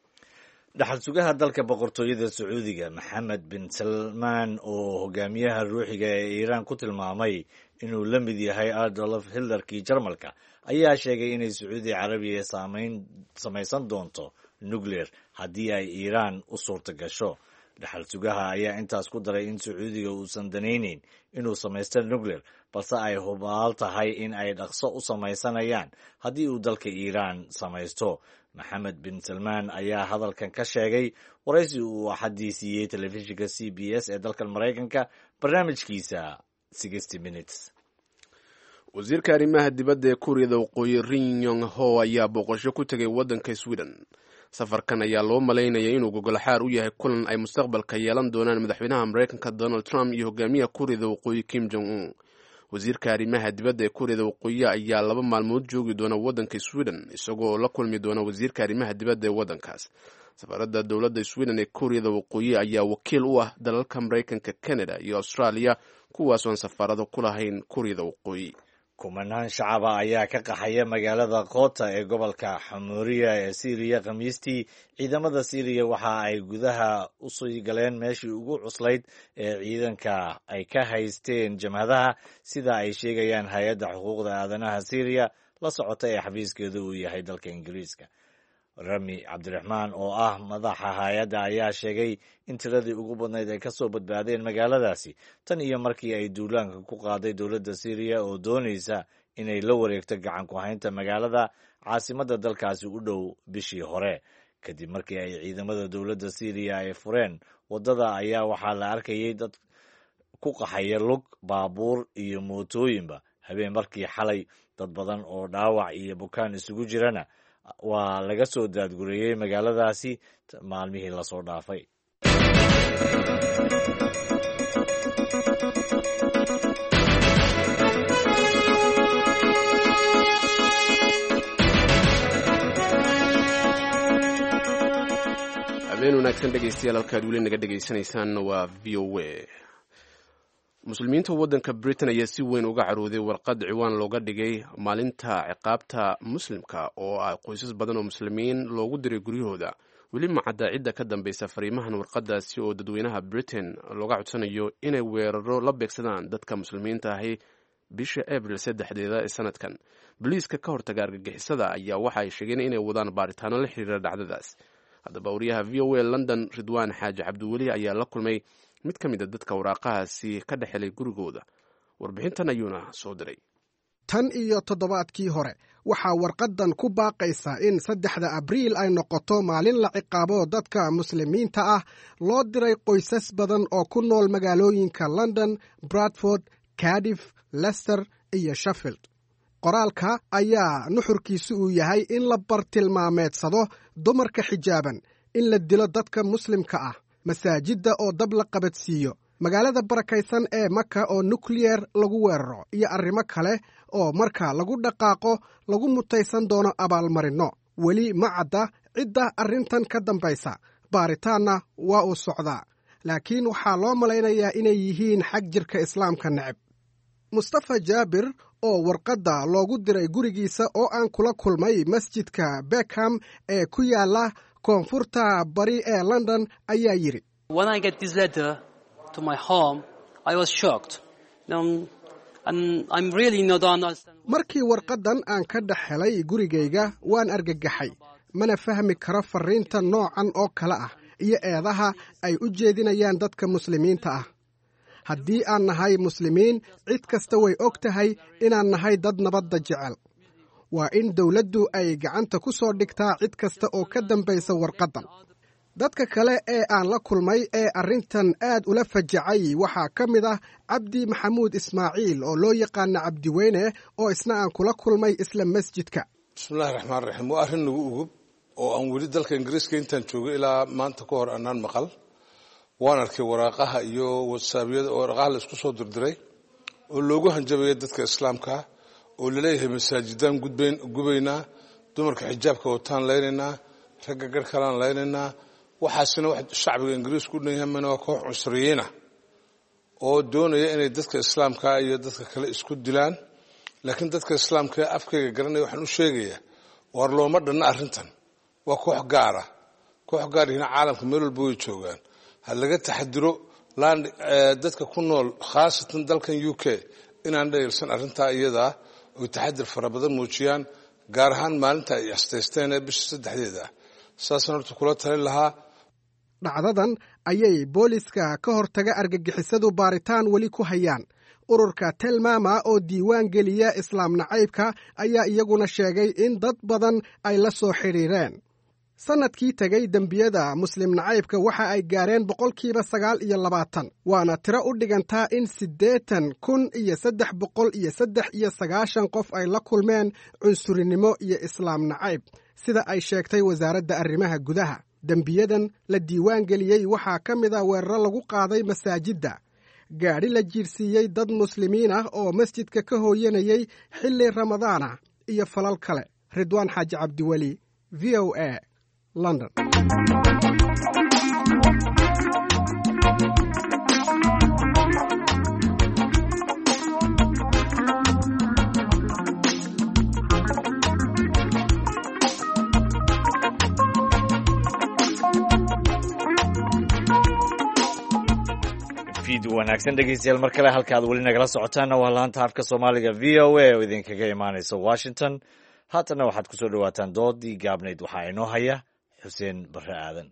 dhaxal sugaha dalka boqortooyada sacuudiga maxamed bin salmaan oo hogaamiyaha ruuxiga ee iiraan ku tilmaamay inuu la mid yahay adolf hitlerkii jarmalka ayaa sheegay inay sacuudi carabiya samaysan doonto nuclear haddii ay iiraan u suurta gasho. dhaxal sugaha ayaa intaas ku daray in sacuudiga uusan danayneyn inuu samaysto nuclear balse ay hubaal tahay in ay dhaqso u samaysanayaan haddii uu dalka iiraan samaysto. maxamed bin salmaan ayaa hadalkan ka sheegay waraysi uu axaddii siiyey telefishinka c b s ee dalkan maraykanka barnaamijkiisa 60 minutes. wasiirka arrimaha dibadda ee kuuriyada waqooyi rin yong ho ayaa booqasho ku tegay waddanka sweden. safarkan ayaa loo malaynaya inuu gogolxaar u yahay kulan ay mustaqbalka yeelan doonaan madaxweynaha maraykanka donald trump iyo hogaamiyaha kuuriyada waqooyi kim jong un. wasiirka arrimaha dibadda ee kuuriyada waqooyi ayaa 2 maalmood joogi doona waddanka sweden isagoo la kulmi doona wasiirka arrimaha dibadda ee waddankaas. safaaradda dowladda sweden ee kuuriyada waqooyi ayaa wakiil u ah dalalka maraykanka, canada iyo australia kuwaasoon safaarado ku lahayn kuuriyada waqooyi. kumanaan shacaba ayaa ka qaxaya magaalada koota ee gobolka xamuuriya ee siiriya khamiistii. ciidamada siiriya waxa ay gudaha u sii galeen meeshii ugu cuslayd ee ciidanka ay ka haysteen jamhadaha sida ay sheegayaan hay-adda xuquuqda aadanaha siiriya la socota ee xafiiskeedu uu yahay dalka ingiriiska. rami cabdiraxmaan oo ah madaxa hay-adda ayaa sheegay in tiradii ugu badnayd ay ka soo badbaadeen magaaladaasi tan iyo markii ay duulaanka ku qaaday dowladda siiriya oo doonaysa inay la wareegto gacan ku haynta magaalada caasimadda dalkaasi u dhow bishii hore. kadib markii ay ciidamada dowladda siiriya ay fureen waddada ayaa waxaa la arkayay dad ku qaxaya lug, baabuur iyo mootooyinba. habeen markii xalay dad badan oo dhaawac iyo bukaan isugu jirana waa laga soo daadgureeyey magaaladaasi maalmihii lasoo dhaafay. habeen wanaagsan dhegaystayaal, halkaad weli naga dhegaysanaysaan waa v o a. muslimiinta waddanka britain ayaa si weyn uga carooday warqad ciwaan looga dhigay maalinta ciqaabta muslimka oo ah qoysas badan oo muslimiin loogu diray guryahooda. weli ma cadda cidda ka dambaysa fariimahan warqadaasi oo dadweynaha britain looga codsanayo inay weeraro la beegsadaan dadka muslimiinta ahi bisha abril 3 ee sanadkan. boliiska ka hortaga argagixisada ayaa waxa ay sheegeen inay wadaan baaritaano la xiriira dhacdadaas. haddaba wariyaha v o a london ridwaan xaaji cabdiweli ayaa la kulmay mid ka mid a dadka waraaqahaasi ka dhex helay gurigooda. warbixintan ayuuna soo diray. tan iyo toddobaadkii hore waxaa warqaddan ku baaqaysa in 3 abriil ay noqoto maalin la ciqaabo dadka muslimiinta ah. loo diray qoysas badan oo ku nool magaalooyinka london, bradford, cardiff, leicester iyo sheffield. qoraalka ayaa nuxurkiisu uu yahay in la bartilmaameedsado dumarka xijaaban, in la dilo dadka muslimka ah, masaajidda oo dab la qabadsiiyo, magaalada barakaysan ee maka oo nukliyeer lagu weeraro iyo arrimo kale oo marka lagu dhaqaaqo lagu mutaysan doono abaalmarinno. weli ma cadda cidda arrintan ka dambaysa, baaritaanna waa uu socdaa, laakiin waxaa loo malaynayaa inay yihiin xag jirka islaamka neceb. mustafa jaabir oo warqadda loogu diray gurigiisa oo aan kula kulmay masjidka beckham ee ku yaala koonfurta bari ee london ayaa yidhi, markii warqaddan aan ka dhex helay gurigayga waan argagaxay. mana fahmi karo farriinta noocan oo kale ah iyo eedaha ay u jeedinayaan dadka muslimiinta ah. haddii aan nahay muslimiin, cid kasta way og tahay inaan nahay dad nabadda jecel. waa in dawladdu ay gacanta ku soo dhigtaa cid kasta oo ka dambaysa warqaddan. dadka kale ee aan la kulmay ee arrintan aad ula fajacay waxaa ka mid ah cabdi maxamuud ismaaciil oo loo yaqaana cabdiweyne oo isna aan kula kulmay isla masjidka. bismillahi raxmaan raxiim. waa arrin nagu ugub oo aan weli dalka ingiriiska intaan joogay ilaa maanta ka hor anaan maqal. waan arkay waraaqaha iyo watsaabyada oo waraaqaha la isku soo dirdiray oo loogu hanjabaya dadka islaamka oo laleeyahay masaajidaan gubaynaa, dumarka xijaabka wataan laynaynaa, ragga garhkalaan laynaynaa. waxaasina wax shacbiga ingiriisku u dhan yahay mana waa koox cusriyiina oo doonaya inay dadka islaamka iyo dadka kale isku dilaan. laakiin dadka islaamka ee afkayga garanaya waxaan u sheegayaa war looma dhanna arrintan. waa koox gaara hina caalamka meel walba way joogaan. ha laga taxadiro dadka ku nool khaasatan dalkan UK inaan dhayalsan arrintaa iyadaa oy taxadir fara badan muujiyaan, gaar ahaan maalinta ay asteysteen ee bisha 3 saasaan horta kula talin lahaa. dhacdadan ayay booliska ka hortaga argagixisadu baaritaan weli ku hayaan. ururka telmama oo diiwaan geliya islaam nacaybka ayaa iyaguna sheegay in dad badan ay la soo xidhiireen. sannadkii tegay dembiyada muslim nacaybka waxa ay gaareen 9%, waana tiro u dhigantaa in 80,393 qof ay la kulmeen cunsurinimo iyo islaam nacayb, sida ay sheegtay wasaaradda arrimaha gudaha. dembiyadan la diiwaan geliyey waxaa ka mid a weeraro lagu qaaday masaajidda, gaadhi la jiirsiiyey dad muslimiin ah oo masjidka ka hooyanayay xilli ramadaana, iyo falal kale. ridwaan xaaji cabdiweli, VOA, London. wanaagsan dhegeystayaal, mar kale halka aad weli nagala socotaanna waa laanta afka soomaaliga VOA oo idinkaga imaanaysa Washington. haatanna waxaad ku soo dhawaataan doodii gaabnayd. waxaa inoo haya xuseen barre aadan.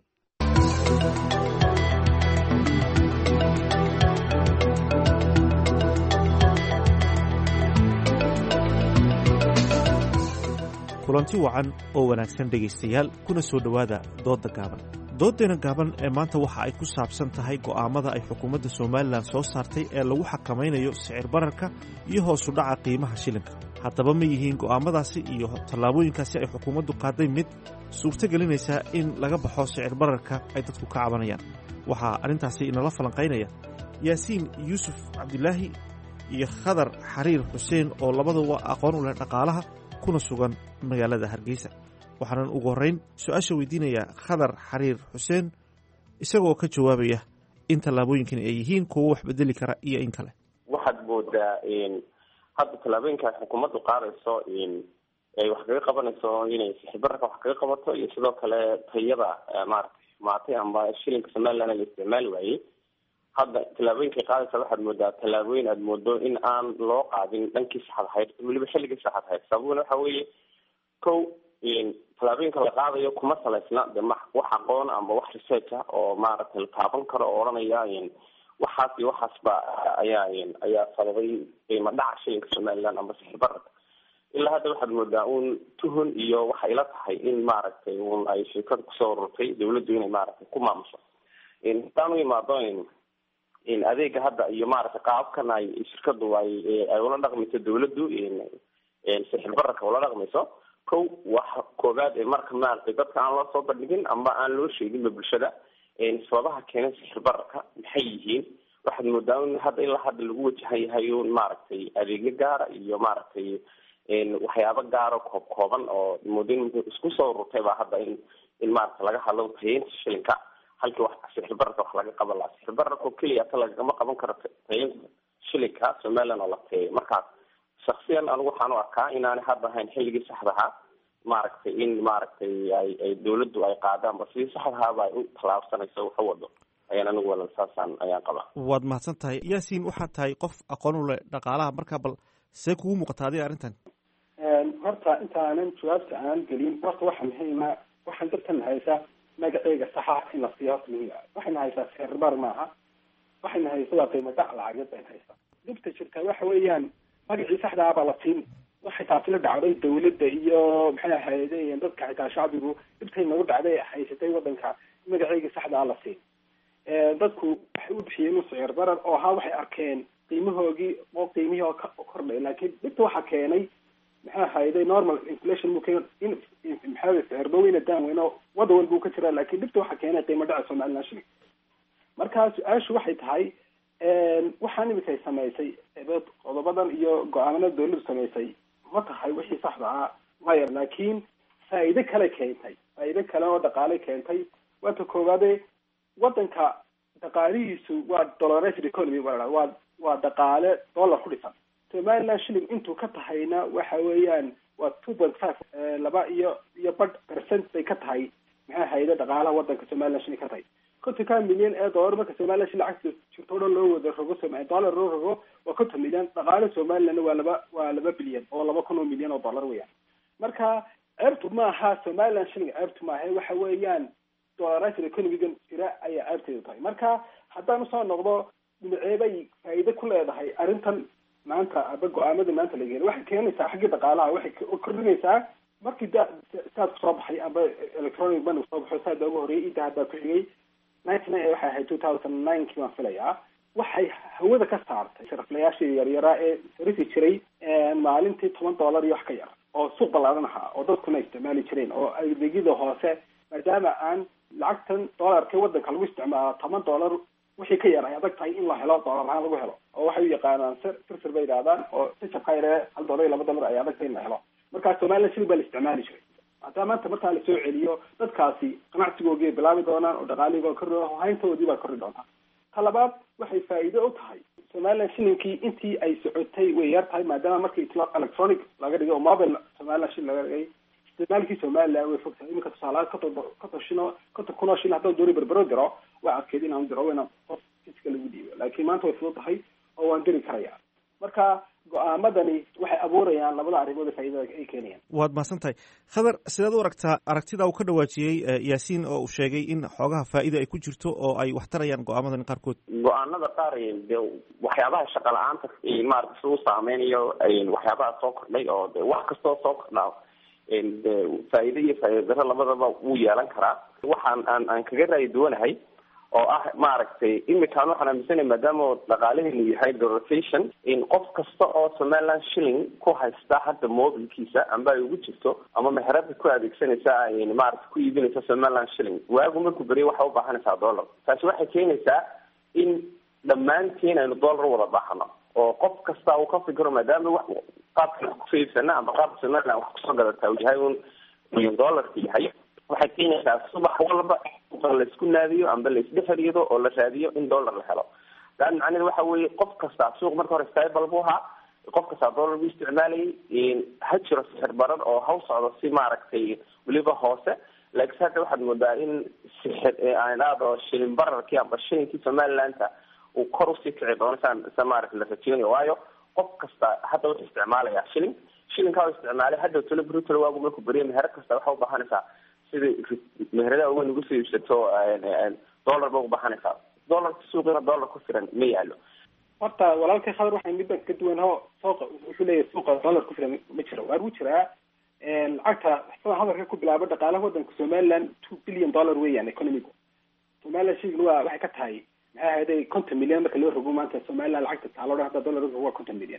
kulanti wacan oo wanaagsan dhegaystayaal, kuna soo dhowaada doodda gaaban. dooddeena gaaban ee maanta waxa ay ku saabsan tahay go'aammada ay xukuumadda somalilan soo saartay ee lagu xakamaynayo sicir bararka iyo hoosu dhaca qiimaha shilinka. haddaba ma yihiin go'aammadaasi iyo tallaabooyinkaasi ay xukuumaddu qaaday mid suurto gelinaysaa in laga baxo sicir bararka ay dadku ka cabanayaan? waxaa arrintaasi inala falanqaynaya yaasiin yuusuf cabdilaahi iyo khadar xariir xuseen oo labaduba aqoon u leh dhaqaalaha kuna sugan magaalada Hargeysa. waxaanan ugu horrayn su-aasha weydiinayaa khadar xariir xuseen isagoo ka jawaabaya in tallaabooyinkan ay yihiin kuwo wax bedeli kara iyo in kale. waxaad moodaa hadda tallaabooyinka ay xukuumaddu qaadayso ay wax kaga qabanayso inay sicir bararka wax kaga qabato, iyo sidoo kale tayada maaragtay amba shilinka somaliland la isticmaali waayey. hadda tallaabooyinka ay qaadaysa waxaad moodaa tallaabooyin aad moodo in aan loo qaadin dhankii saxda ahayd, weliba xilligii saxda ahayd. sababuna waxa weeye kow, tallaabooyinka la qaadayo kuma salaysna de wax aqoon amba wax research ah oo maaragtay la taaban karo oo odhanaya waxaas iyo waxaasba ayaa sababay qiimo dhaca shilinka somaliland amba sicir bararka. ilaa hadda waxaad moodaa uun tuhun iyo waxay ila tahay in maaragtay uun ay shirkada kusoo ururtay dawladdu inay maaragtay ku maamusho. hadaan u imaado adeega hadda iyo maaragtay qaabkan ay shirkadu ay ula dhaqmayso dawladdu sicir bararka ula dhaqmayso. kow, wax koobaad marka maaragtay dadka aan loo soo bandhigin amba aan loo sheeginba bulshada sababaha keenay sicir bararka maxay yihiin. waxaad moodaa in hadda ilaa hadda lagu wajahan yahay un maaragtay adeegyo gaara iyo maaragtay waxyaabo gaaro kooban oo moodin isku soo ururtay baa hadda in maaragtay laga hadlo tayeynta shilinka halkii wax sicir bararka wax laga qaban lahaa. sicir bararka oo keliya ta lagama qaban karo tayeynta shilinka somaliland oo la tayeeyo. markaas shaksiyan anigu waxaan u arkaa inaanay hadda ahayn xilligii saxda ahaa maaragtay in maaragtay ay dawladdu ay qaadaanba sidii saxda ahaaba ay u tallaabsanayso wax u wado ayaan anigu wala saasaan ayaan qabaa. waad mahadsan tahay yaasiin, waxaad tahay qof aqoon u leh dhaqaalaha, markaa bal see kugu muuqataa adiga arrintan? horta intaanan jawaabta aan gelin, horta waxa muhiima waxaan dadkan haysaa magaceyga saxa in la siiyo. horta muhiim waxayna haysaa sicir bar maaha, waxayna haysaa waa qiimo dhac lacageed bayna haysaa. dhibta jirta waxa weeyaan magacii saxda ah baa la siin. waxay taasi la dhacday dawladda iyo maxay ahayde dadka xitaa shacbigu dhibtay nagu dhacday haysatay wadanka magaceyga saxda ah la siin. Dadku waxay u bixiyeen sicir barar oo ahaa waxay arkeen qiimahoogii oo qiimihii oo kordhay, laakiin dhibta waxaa keenay maxaa hayday normal inflation mukeen in maxaa sicir daweyna daaweyno wada walba ka jira, laakiin dhibta waxaa keenay qiimo dhaca Somaliland shilling. Marka su-aashu waxay tahay waxaan imika samaysay qodobadan iyo go-aanada dawladdu samaysay ma tahay wixii saxda ah maya, laakiin faa'iido kale keentay, faa'iido kale oo dhaqaale keentay. Waata koowaade wadanka dhaqaalihiisu waa dollarized economy, waa dhaqaale dollar ku dhisan. Somaliland shilling intuu ka tahayna waxa weeyaan waa 2.5 2% bay ka tahay maxaa hayda dhaqaalaha wadanka Somaliland shilling ka tahay. $50 milyan ee dollar marka Somaliland shilling lacagta jirto loo wada rogo dollar loo rogo waa $50 milyan, dhaqaale Somaliland waa 2 bilyan oo 200 milyan oo dollar weeyaan. Marka ceebtu ma aha Somaliland shilling, ceebtu ma aha waxa weeyaan dollarized economy-gan jira ayaa ceebteedu tahay. Marka haddaan usoo noqdo dhinaceebay faa'iido ku leedahay arrintan maanta aba go-aamada maanta la geeyay, waxay keenaysaa xagga dhaqaalaha, waxay kordhinaysaa markii saad soo baxay aba electronic money soo baxo saada ugu horeeyay inta hadda ku xigay 99 waxay ahayd 2009 kii waan filayaa, waxay hawada ka saartay sariflayaashii yaryaraa ee sarrifi jiray maalintii $10 iyo wax ka yar oo suuq ballaaran ahaa oo dadkuna isticmaali jireen, oo adeegyada hoose maadaama aan lacagtan dollarka wadanka lagu isticmaalo $10 wixii ka yar ay adag tahay in la helo dollar ahaan lagu helo, oo waxay u yaqaanaan sir bay yidhahdaan oo sijabka yare $1 iyo $2 ay adag tahay in la helo. Markaa Somaliland shilling baa la isticmaali jiray. Haddii maanta markaa la soo celiyo dadkaasi ganacsigoodii bilaabi doonaan oo dhaqaalihii kordhi doonaan, hayntoodii baa kordhi doontaa. Ta labaad waxay faa'iido u tahay Somaliland shillingkii intii ay socotay way yar tahay maadaama markii electronic laga dhigay oo mobile Somaliland shilling laga dhigay isticmaalkii Somaliland way fogtahay. Iminka tusaalaha ka kunoo shilin haddii dooni berbero diro waa adkeed inaan diro wayna qof fiska lagu dhiibo, laakiin maanta way fudud tahay oo waan diri karayaa. Marka go-aamadani waxay abuurayaan labada arrimood ee faa'iidada ay keenayaan. Waad mahadsantahay Khadar, sidaad u aragtaa aragtida uu ka dhawaajiyey Yaasiin oo uu sheegay in xoogaha faa'iido ay ku jirto oo ay wax tarayaan go-aamadan qaarkood? Go-aanada qaar de waxyaabaha shaqo la-aanta maaragtay suu saameynayo waxyaabaha soo kordhay oo de wax kastoo soo kordhaa faa'iido iyo faa'iido darro labadaba wuu yeelan karaa. Waxaan aan kaga raayi duwanahay oo ah maaragtay iminkaan waxaan aaminsanahay maadaama dhaqaalaheenu yahay rotation in qof kasta oo Somaliland shilling ku haysta hadda mobilkiisa amba ay ugu jirto ama meherada ku adeegsanaysa ay maaragtay ku iibinaysa Somaliland shilling waagu markuu bariyo waxa u baahanaysaa dollar. Taasi waxay keenaysaa in dhammaantiin aynu dollar wada baahano oo qof kasta uu ka fikiro maadaama wax qaabka ku iibsana ama qaabka Somaliland wax kusoo gadataa uu yahay un dollar yahay, waxay keenaysaa subax walba la isku naadiyo amba la isdhexariyo oo la raadiyo in dollar la helo. Taan macnaheedu waxa weeye qof kasta suuq marka hore stable buu ahaa, qof kasta dollar buu isticmaalayay, ha jiro sicir barar oo haw socdo si maaragtay weliba hoose, laakiin hadda waxaad moodaa in sicir aan aado shilin bararkii amba shilinkii Somaliland uu kor usii kici doono sa maaragtay la rajeynayo, waayo qof kasta hadda wuxuu isticmaalayaa shilinkaa isticmaalay hadda tolo brutal waagu markuu bariyo meher kasta waxa u baahanaysaa sidii meherada uga nagu soo iibsato dollar ba u baahanaysaa. Dollarka suuqina dollar ku filan ma yaalo. Horta walaalkay Khadar waxay midba ka duwan oo suuqa wuxuu leeyahay suuqa dollar ku filan ma jiro. Waa uu jiraa lacagta sida hadalka ku bilaabo dhaqaalaha wadanka Somaliland $2 billion weeyaan economic. Somaliland shilling waxay ka tahay maxay ahayd 50 milyan marka loo rogo maanta Somaliland lacagta taalo hadda dollar waa 50 milyan.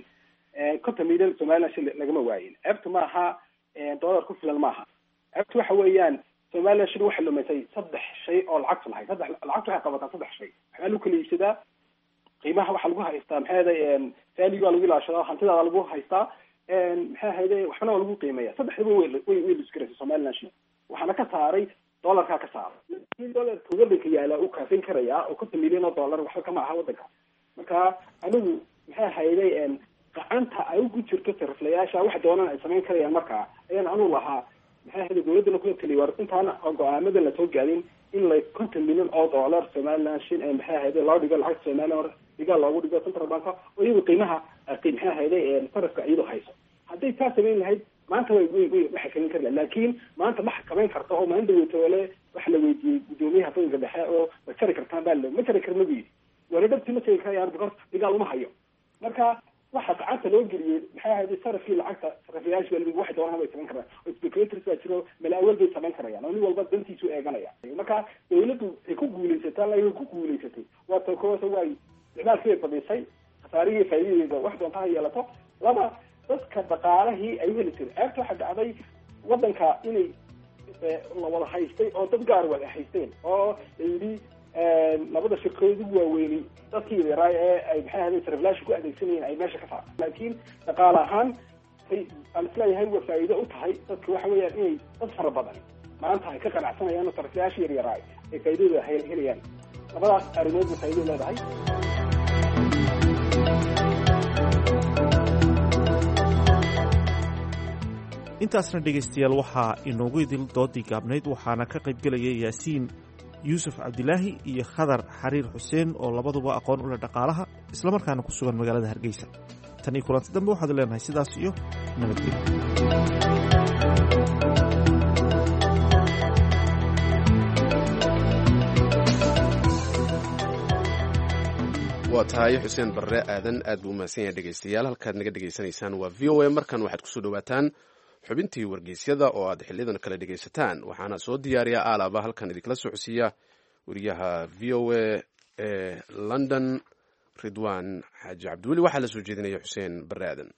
50 milyan Somaliland shilling lagama waayin. Ceebtu ma aha dollar ku filan ma aha. ceebtu waxa weeyaan Somaliland shilling waxa lumisay 3 shay oo lacag lahayd. lacagtu waxay qabataa 3 shay. Waxa lagu kala iibsadaa qiimaha waxa lagu haystaa maxay ahayd value lagu ilaashado hantida lagu haystaa maxay ahayd waxna lagu qiimeeyaa. saddexdaba way iskaraysa Somaliland shilling waxana ka saaray dollarka ka saaray. dollarka wadanka yaala uu kaafin karaya oo 50 milyan oo dollar waxa kama aha wadanka. Marka anigu maxay ahayd gacanta ay ugu jirto sariflayaasha wax doonaan ay sameyn karayaan marka ayaan anu lahaa maxay ahayd dawladda ku taliyo war intaan go'aamada la soo gaadin in la 50 milyan oo dollar Somaliland shilling maxay ahayd loo dhigo lacag Somaliland dhiga loogu dhigo central bank oo iyagu qiimaha maxay ahayd sarifka iyadu hayso. Haddii taas sameyn lahayd maanta way waxa keenin kartaa, laakiin maanta ma xakameyn karto oo maanta weytoole wax la weydiiyay gudoomiyaha bangiga dhexe oo ma jari kartaan baa ma jari karno buu wareedadii ma jari karayaan because dhiga uma hayo. Marka waxa gacanta loo geliyay maxay ahayd sarifkii lacagta sarifyaasha waliba wax doonaan way sameyn karaan oo calculators baa jiro malaawal bay samayn karayaan oo nin walba dantiisu eeganaya. marka dawladdu ay ku guulaysataa la ku guulaysatay waa ta koowaad way isticmaalkeeda badisay khasaarihii faa'iidadeeda wax doonta ha yeelato. laba dadka dhaqaalihii ay heli jireen aagta waxa dhacday wadanka inay la wada haystay oo dad gaar wada haysteen oo yidhi labada shirkoodu waaweynay dadkii yaraa ee ay maxay ahayd sarflaash ku adeegsanayeen ay meesha ka saareen. laakiin dhaqaale ahaan aan isleeyahay waa faa'iido u tahay dadka waxa weeyaan inay dad fara badan maanta ay ka qanacsanayaan oo sarflaash yaraa ay faa'iidada helayaan. labadaas arrimood bay faa'iido leedahay. intaasna dhegaystayaal waxaa inoogu idil doodii gaabnayd waxaana ka qayb gelaya yaasiin yuusuf cabdilaahi iyo khadar xariir xuseen oo labaduba aqoon u leh dhaqaalaha islamarkaana ku sugan magaalada hargeysa. tan iyo kulanti dambe waxaad leenahay sidaas iyo nabadgelyo. waa tahay xuseen barre aadan aad buu umahadsan yahay dhegaystayaal. halkaad naga dhegaysanaysaan waa v o a. markan waxaad kusoo dhawaataan xubintii wargeysyada oo aad xiliyadan kale dhegaysataan. waxaana soo diyaariya aalaba halkan idinkala socodsiiya wariyaha v o a ee london ridwan xaaji cabdiweli. waxaa la soo jeedinaya xuseen barre aadan.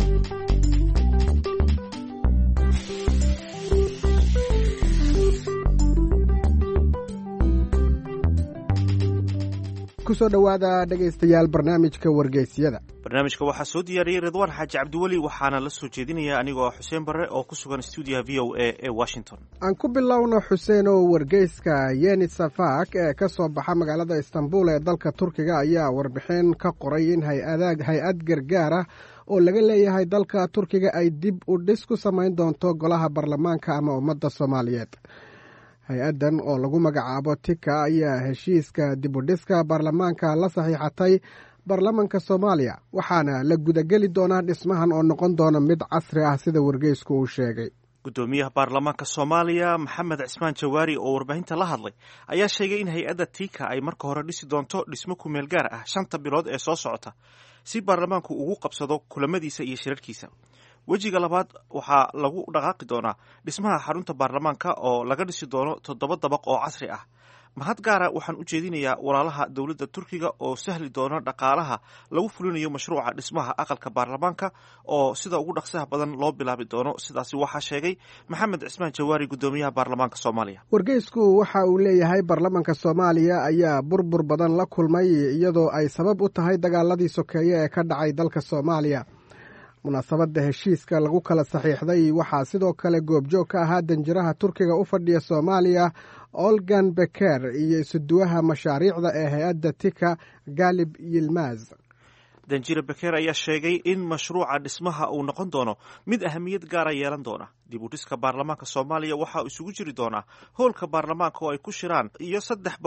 kusoo dhowaada dhegaystayaal barnaamijka wargeysyada. barnaamijka waxaa soo diyaariyey ridwaan xaaji cabdiweli waxaana la soo jeedinaya anigoo xuseen barre oo ku sugan stuudiyaha v o a ee washington. aan ku bilowno xuseen oo wargeyska yeni safak ee ka soo baxa magaalada istanbul ee dalka turkiga ayaa warbixin ka qoray in hay-ad gargaar ah oo laga leeyahay dalka turkiga ay dib u dhis ku samayn doonto golaha baarlamaanka ama ummadda soomaaliyeed. hay-addan oo lagu magacaabo tika ayaa heshiiska dibudhiska baarlamaanka la saxiixatay baarlamaanka soomaaliya waxaana la gudageli doonaa dhismahan oo noqon doona mid casri ah sida wargeysku uu sheegay. gudoomiyaha baarlamaanka soomaaliya maxamed cismaan jawaari oo warbaahinta la hadlay ayaa sheegay in hay-adda tika ay marka hore dhisi doonto dhismo kumeel gaar ah 5 bilood ee soo socota si baarlamaanku ugu qabsado kulamadiisa iyo shirarkiisa. wejiga labaad waxaa lagu dhaqaaqi doonaa dhismaha xarunta baarlamaanka oo laga dhisi doono 7 dabaq oo casri ah. mahad gaara waxaan u jeedinayaa walaalaha dowladda turkiga oo sahli doona dhaqaalaha lagu fulinayo mashruuca dhismaha aqalka baarlamaanka oo sida ugu dhaqsaha badan loo bilaabi doono. sidaasi waxaa sheegay maxamed cismaan jawaari gudoomiyaha baarlamaanka soomaaliya. wargeysku waxa uu leeyahay baarlamaanka soomaaliya ayaa burbur badan la kulmay iyadoo ay sabab u tahay dagaaladii sokeeye ee ka dhacay dalka soomaaliya. munaasabadda heshiiska lagu kala saxiixday waxaa sidoo kale goobjoog ka ahaa danjiraha turkiga u fadhiya soomaaliya olgan beker iyo isuduwaha mashaariicda ee hay-adda tika galib yilmaz. danjire beker ayaa sheegay in mashruuca dhismaha uu noqon doono mid ahamiyad gaara yeelan doona. dib u dhiska baarlamaanka soomaaliya waxaa isugu jiri doonaa howlka baarlamaanka oo ay ku shiraan iyo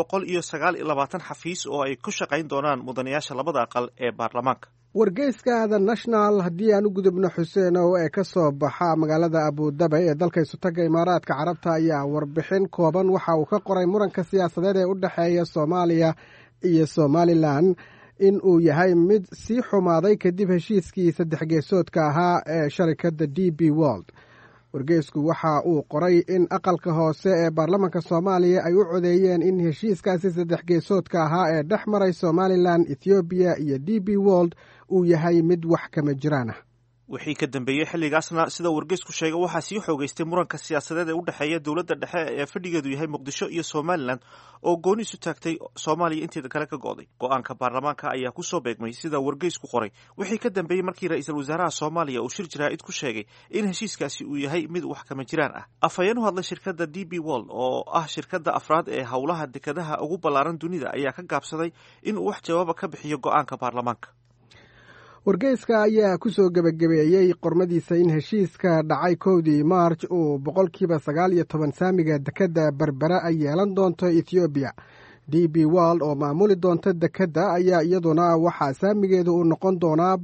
329 xafiis oo ay ku shaqayn doonaan mudanayaasha labada aqal ee baarlamaanka. wargeyska the national haddii aan u gudubno xuseenow ee ka soo baxa magaalada abudabi ee dalka isutaga imaaraadka carabta ayaa warbixin kooban waxa uu ka qoray muranka siyaasadeed ee u dhexeeya soomaaliya iyo somalilan in uu yahay mid sii xumaaday kadib heshiiskii 3 geesoodka ahaa ee sharikadda DP World. wargeysku waxa uu qoray in aqalka hoose ee baarlamaanka soomaaliya ay u codeeyeen in heshiiskaasi 3 geesoodka ahaa ee dhex maray somalilan ethoobiya iyo DP World uu yahay mid wax kama jiraan ah. wixii ka dambeeyey xilligaasna sida wargeysku sheegay waxaa sii xoogeystay muranka siyaasadeed ee u dhexeeya dowladda dhexe ee fadhigeedu yahay muqdisho iyo somalilan oo gooni isu taagtay soomaaliya inteeda kale ka go'day. go-aanka baarlamaanka ayaa ku soo beegmay sida wargeysku qoray wixii ka dambeeyey markii ra-iisul wasaaraha soomaaliya uu shir jaraa'id ku sheegay in heshiiskaasi uu yahay mid wax kama jiraan ah. afhayeen u hadlay shirkadda DP World oo ah shirkadda afraad ee howlaha dekedaha ugu ballaaran dunida ayaa ka gaabsaday in uu wax jawaaba ka bixiyo go-aanka baarlamaanka. wargeyska ayaa ku soo gebagabeeyey qormadiisa in heshiiska dhacay 1 Maarch uu 19% saamiga dekedda berbera ay yeelan doonto Ethiopia. DP World oo maamuli doonta dekedda ayaa iyaduna waxaa saamigeedu uu noqon doonaa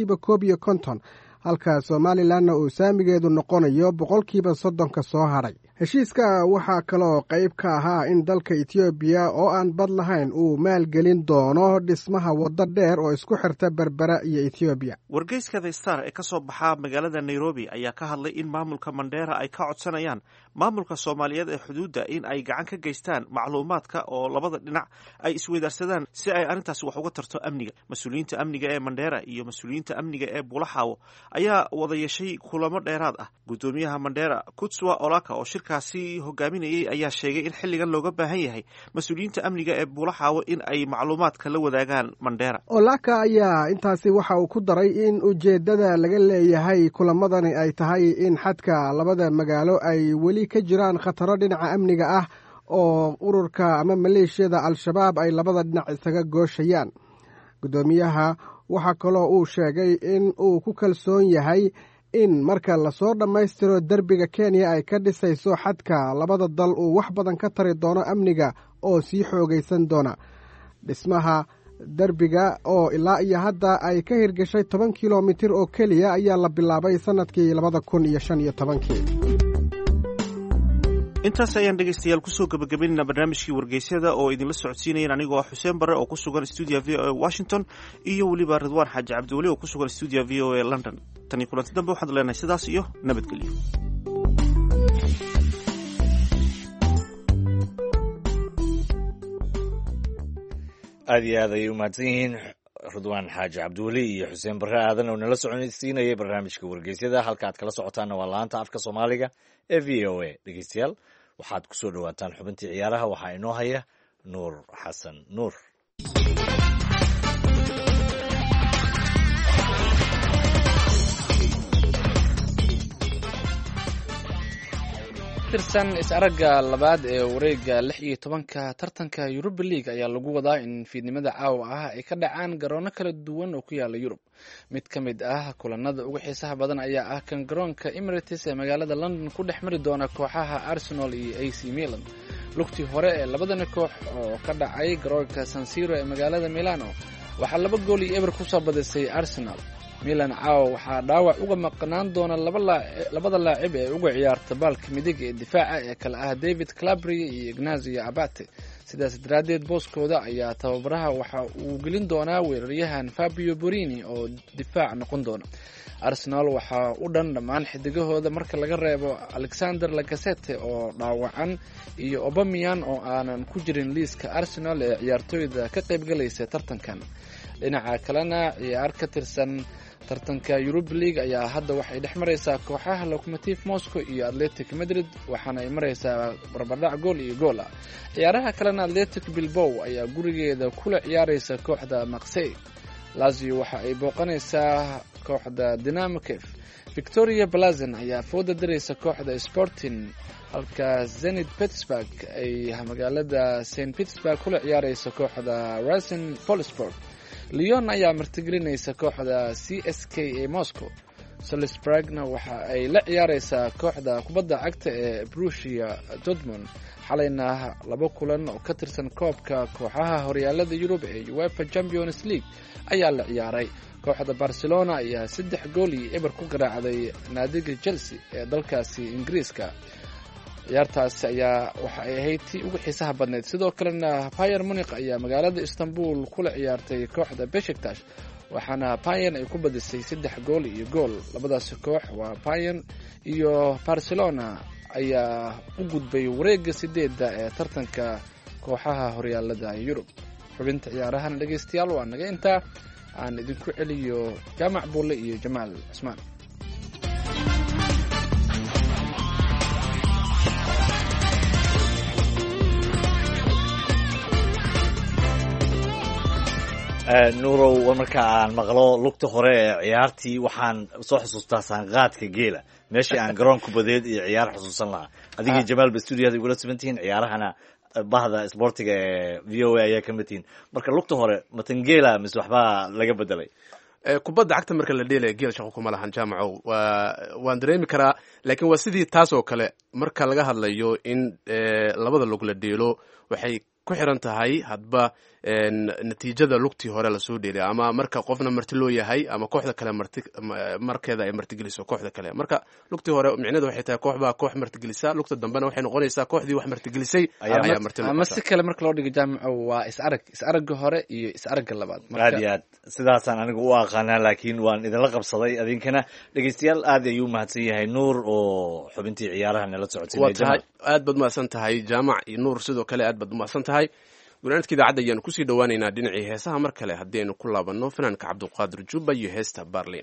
50% halka Somalilandna uu saamigeedu noqonayo 30% soo haray. heshiiska waxaa kaloo qayb ka ahaa in dalka etoobiya oo aan bad lahayn uu maalgelin doono dhismaha waddo dheer oo isku xirta berbera iyo etoobiya. wargeyska the star ee ka soo baxa magaalada nairobi ayaa ka hadlay in maamulka mandheera ay ka codsanayaan maamulka soomaaliyeed ee xuduudda in ay gacan ka geystaan macluumaadka oo labada dhinac ay isweydaarsadaan si ay arrintaasi wax uga tarto amniga. mas-uuliyiinta amniga ee mandheera iyo mas-uuliyiinta amniga ee buulaxaawo ayaa wada yeeshay kulamo dheeraad ah. guddoomiyaha mandheera kutswa olaka oo shirkaasi hogaaminayay ayaa sheegay in xilligan looga baahan yahay mas-uuliyiinta amniga ee buulaxaawo in ay macluumaadka la wadaagaan mandheera. olaka ayaa intaasi waxa uu ku daray in ujeeddada laga leeyahay kulamadani ay tahay in xadka labada magaalo ay weli ka jiraan khataro dhinaca amniga ah oo ururka ama maleeshiyada al-shabaab ay labada dhinac isaga gooshayaan. guddoomiyaha waxaa kaloo uu sheegay in uu ku kalsoon yahay in marka lasoo dhammaystiro derbiga kenya ay ka dhisayso xadka labada dal uu wax badan ka tari doono amniga oo sii xoogaysan doona. dhismaha derbiga oo ilaa iyo hadda ay ka hirgashay 10 kilomitir oo keliya ayaa la bilaabay sanadkii 2015. intaas ayaan dhegaystayaal kusoo gabagabaynayna barnaamijkii wargeysyada oo idinla socodsiinayeen anigoo xuseen bare oo ku sugan stuudiya v o a washington iyo weliba ridwaan xaaji cabdiweli oo ku sugan stuudiya v o a london. tan iyo kulanti dambe waxaan leenahay sidaas iyo nabadgelyo. aad iyo aad ayay u mahadsan yihiin ridwaan xaaji cabdiweli iyo xuseen bare aadan oo nala soconsiinayay barnaamijka wargeysyada. halka aad kala socotaanna waa laanta afka soomaaliga ee v o a. dhegeystayaal waxaad ku soo dhowaataan xubintii ciyaaraha. waxaa inoo haya nuur xasan nuur. tirsan is-aragga labaad ee wareega 16 tartanka Europa League ayaa lagu wadaa in fiidnimada caawa ah ay ka dhacaan garoono kala duwan oo ku yaala Yurub. mid ka mid ah kulanada ugu xiisaha badan ayaa ah kan garoonka Emirates ee magaalada London ku dhex mari doona kooxaha Arsenal iyo AC Milan. lugtii hore ee labadana koox oo ka dhacay garoonka San Siro ee magaalada Milano waxaa 2 gool iyo eber ku soo badisay Arsenal. Milan caawa waxaa dhaawac uga maqnaan doona labada laacib ee uga ciyaarta baalka midig ee difaaca ee kala ah David Calabria iyo Ignazio Abate. sidaas daraadeed booskooda ayaa tababaraha waxa uu gelin doonaa weeraryahan Fabio Borini oo difaac noqon doona. Arsenal waxa u dhammaan xidigahooda marka laga reebo Alexander Lacazette oo dhaawacan iyo Aubameyang oo aanan ku jirin liiska Arsenal ee ciyaartoyda ka qayb galaysa tartankan. dhinaca kalena ciyaar ka tirsan tartanka Europa League ayaa hadda waxay dhex maraysaa kooxaha Lokomotiv Moscow iyo Athletic Madrid waxaana ay maraysaa barbardhac gool iyo gool ah. ciyaaraha kalena Athletic Bilbao ayaa gurigeeda kula ciyaaraysa kooxda Marseille. Lazio waxa ay booqanaysaa kooxda Dynamo Kiev. Victoria Plzen ayaa fooda diraysa kooxda Sporting halka Zenit Petersburg ay magaalada St Petersburg kula ciyaaraysa kooxda Racing Polsport. Lyon ayaa martigelinaysa kooxda CSK ee Moscow. Salzburgna waxa ay la ciyaaraysaa kooxda kubadda cagta ee Borussia Dortmund. xalayna 2 kulan oo ka tirsan koobka kooxaha horyaalada Yurub ee UEFA Champions League ayaa la ciyaaray. kooxda Barcelona ayaa 3 gool iyo eber ku garaacday naadiga Chelsea ee dalkaasi Ingiriiska. ciyaartaasi ayaa waxa ay ahayd tii ugu xiisaha badneed. sidoo kalena Bayern Munich ayaa magaalada Istanbul kula ciyaartay kooxda Besiktas waxaana Bayern ay ku badisay 3 gool iyo gool. labadaasi koox waa Bayern iyo Barcelona ayaa u gudbay wareega 8 ee tartanka kooxaha horyaalada Yurub. xubinta ciyaarahan dhageystayaal waa naga intaa. aan idinku celiyo Jaamac Bulle iyo Jamaal Usmaan. nuurow marka aan maqlo lugta hore ee ciyaartii waxaan soo xusuustaa saanqaadka geela meeshii aan garoonku badeed iyo ciyaar xusuusan lahaa. adigii Jamaal ba stuudiyaada igula simantihiin ciyaarahana bahda sportiga ee v o a ayaa ka mid tihiin. marka lugta hore matangeela mise waxbaa laga bedelay? kubadda cagta marka la dheelaya geel shaqo kuma lahan jaamacow. waan dareemi karaa laakiin waa sidii taas oo kale marka laga hadlayo in labada lug la dheelo waxay ku xiran tahay hadba natiijada lugtii hore lasoo dheelay ama marka qofna marti loo yahay ama kooxda kale markeeda ay martigeliso kooxda kale. marka lugtii hore micnaheedu waxay tahay koox baa koox martigelisa, lugta dambena waxay noqonaysaa kooxdii wax martigelisay ayaa marti noqota. ama si kale marka loo dhigo jaamaco waa is-aragga hore iyo is-aragga labaad. aad iyo aad sidaasaan anigu u aqaanaa, laakiin waan idinla qabsaday adinkana. dhegeystayaal aad ayuu mahadsan yahay nuur oo xubintii ciyaaraha nala socodsiinay. aad baad mahadsan tahay jaamac iyo nuur, sidoo kale aad baad mahadsan tahay. gunaanadka idaacadda ayaanu kusii dhawaaneynaa dhinacii heesaha mar kale haddii aynu ku laabanno fanaanka cabdulqaadir jubba iyo heesta Berlin.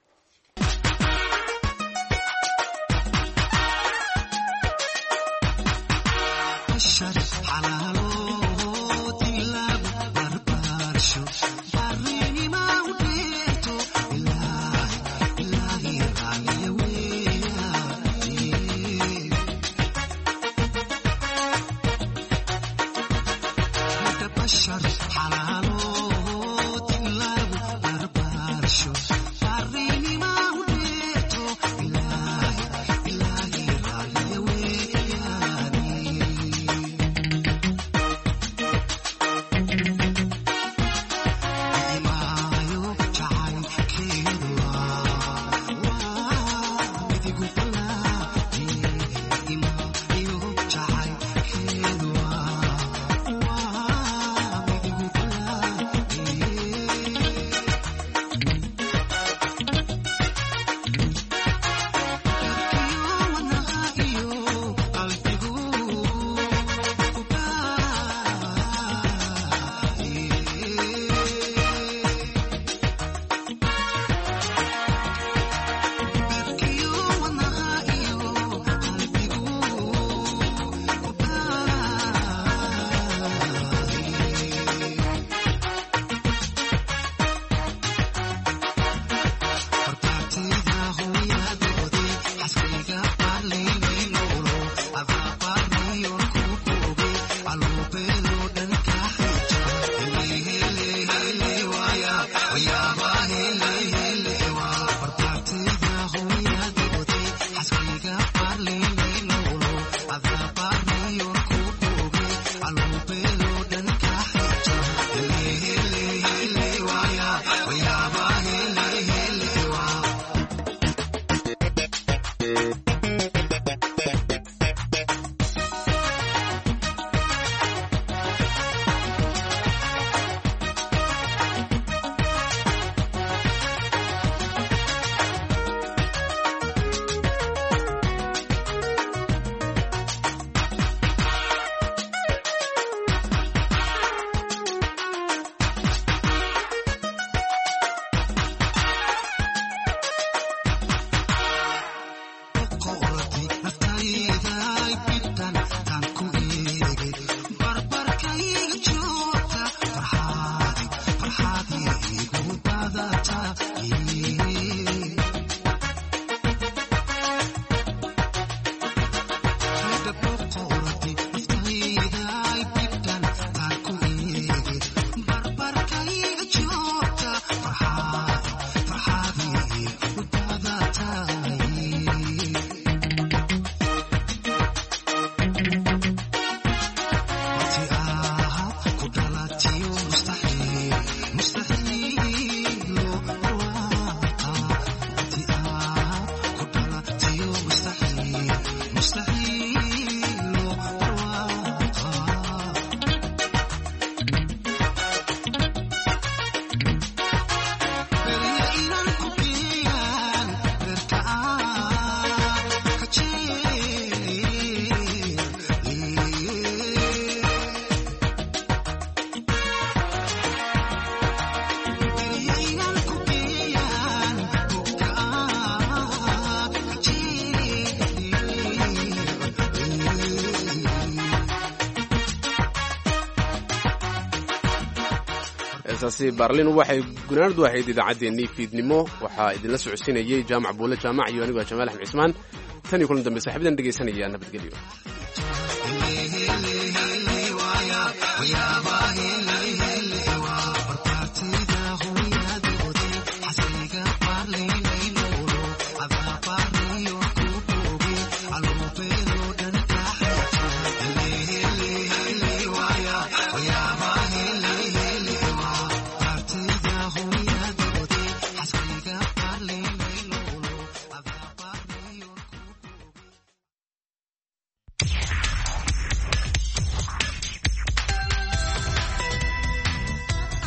heestaasi Berlin waxay gunaanadu ahayd idaacaddeenii fiidnimo. waxaa idinla socodsiinayay jaamac buule jaamac iyo anigoo Jamaal Axmed Cismaan. tan iyo kulan dambe saaxiibadan dhegeysanaya nabadgelyo.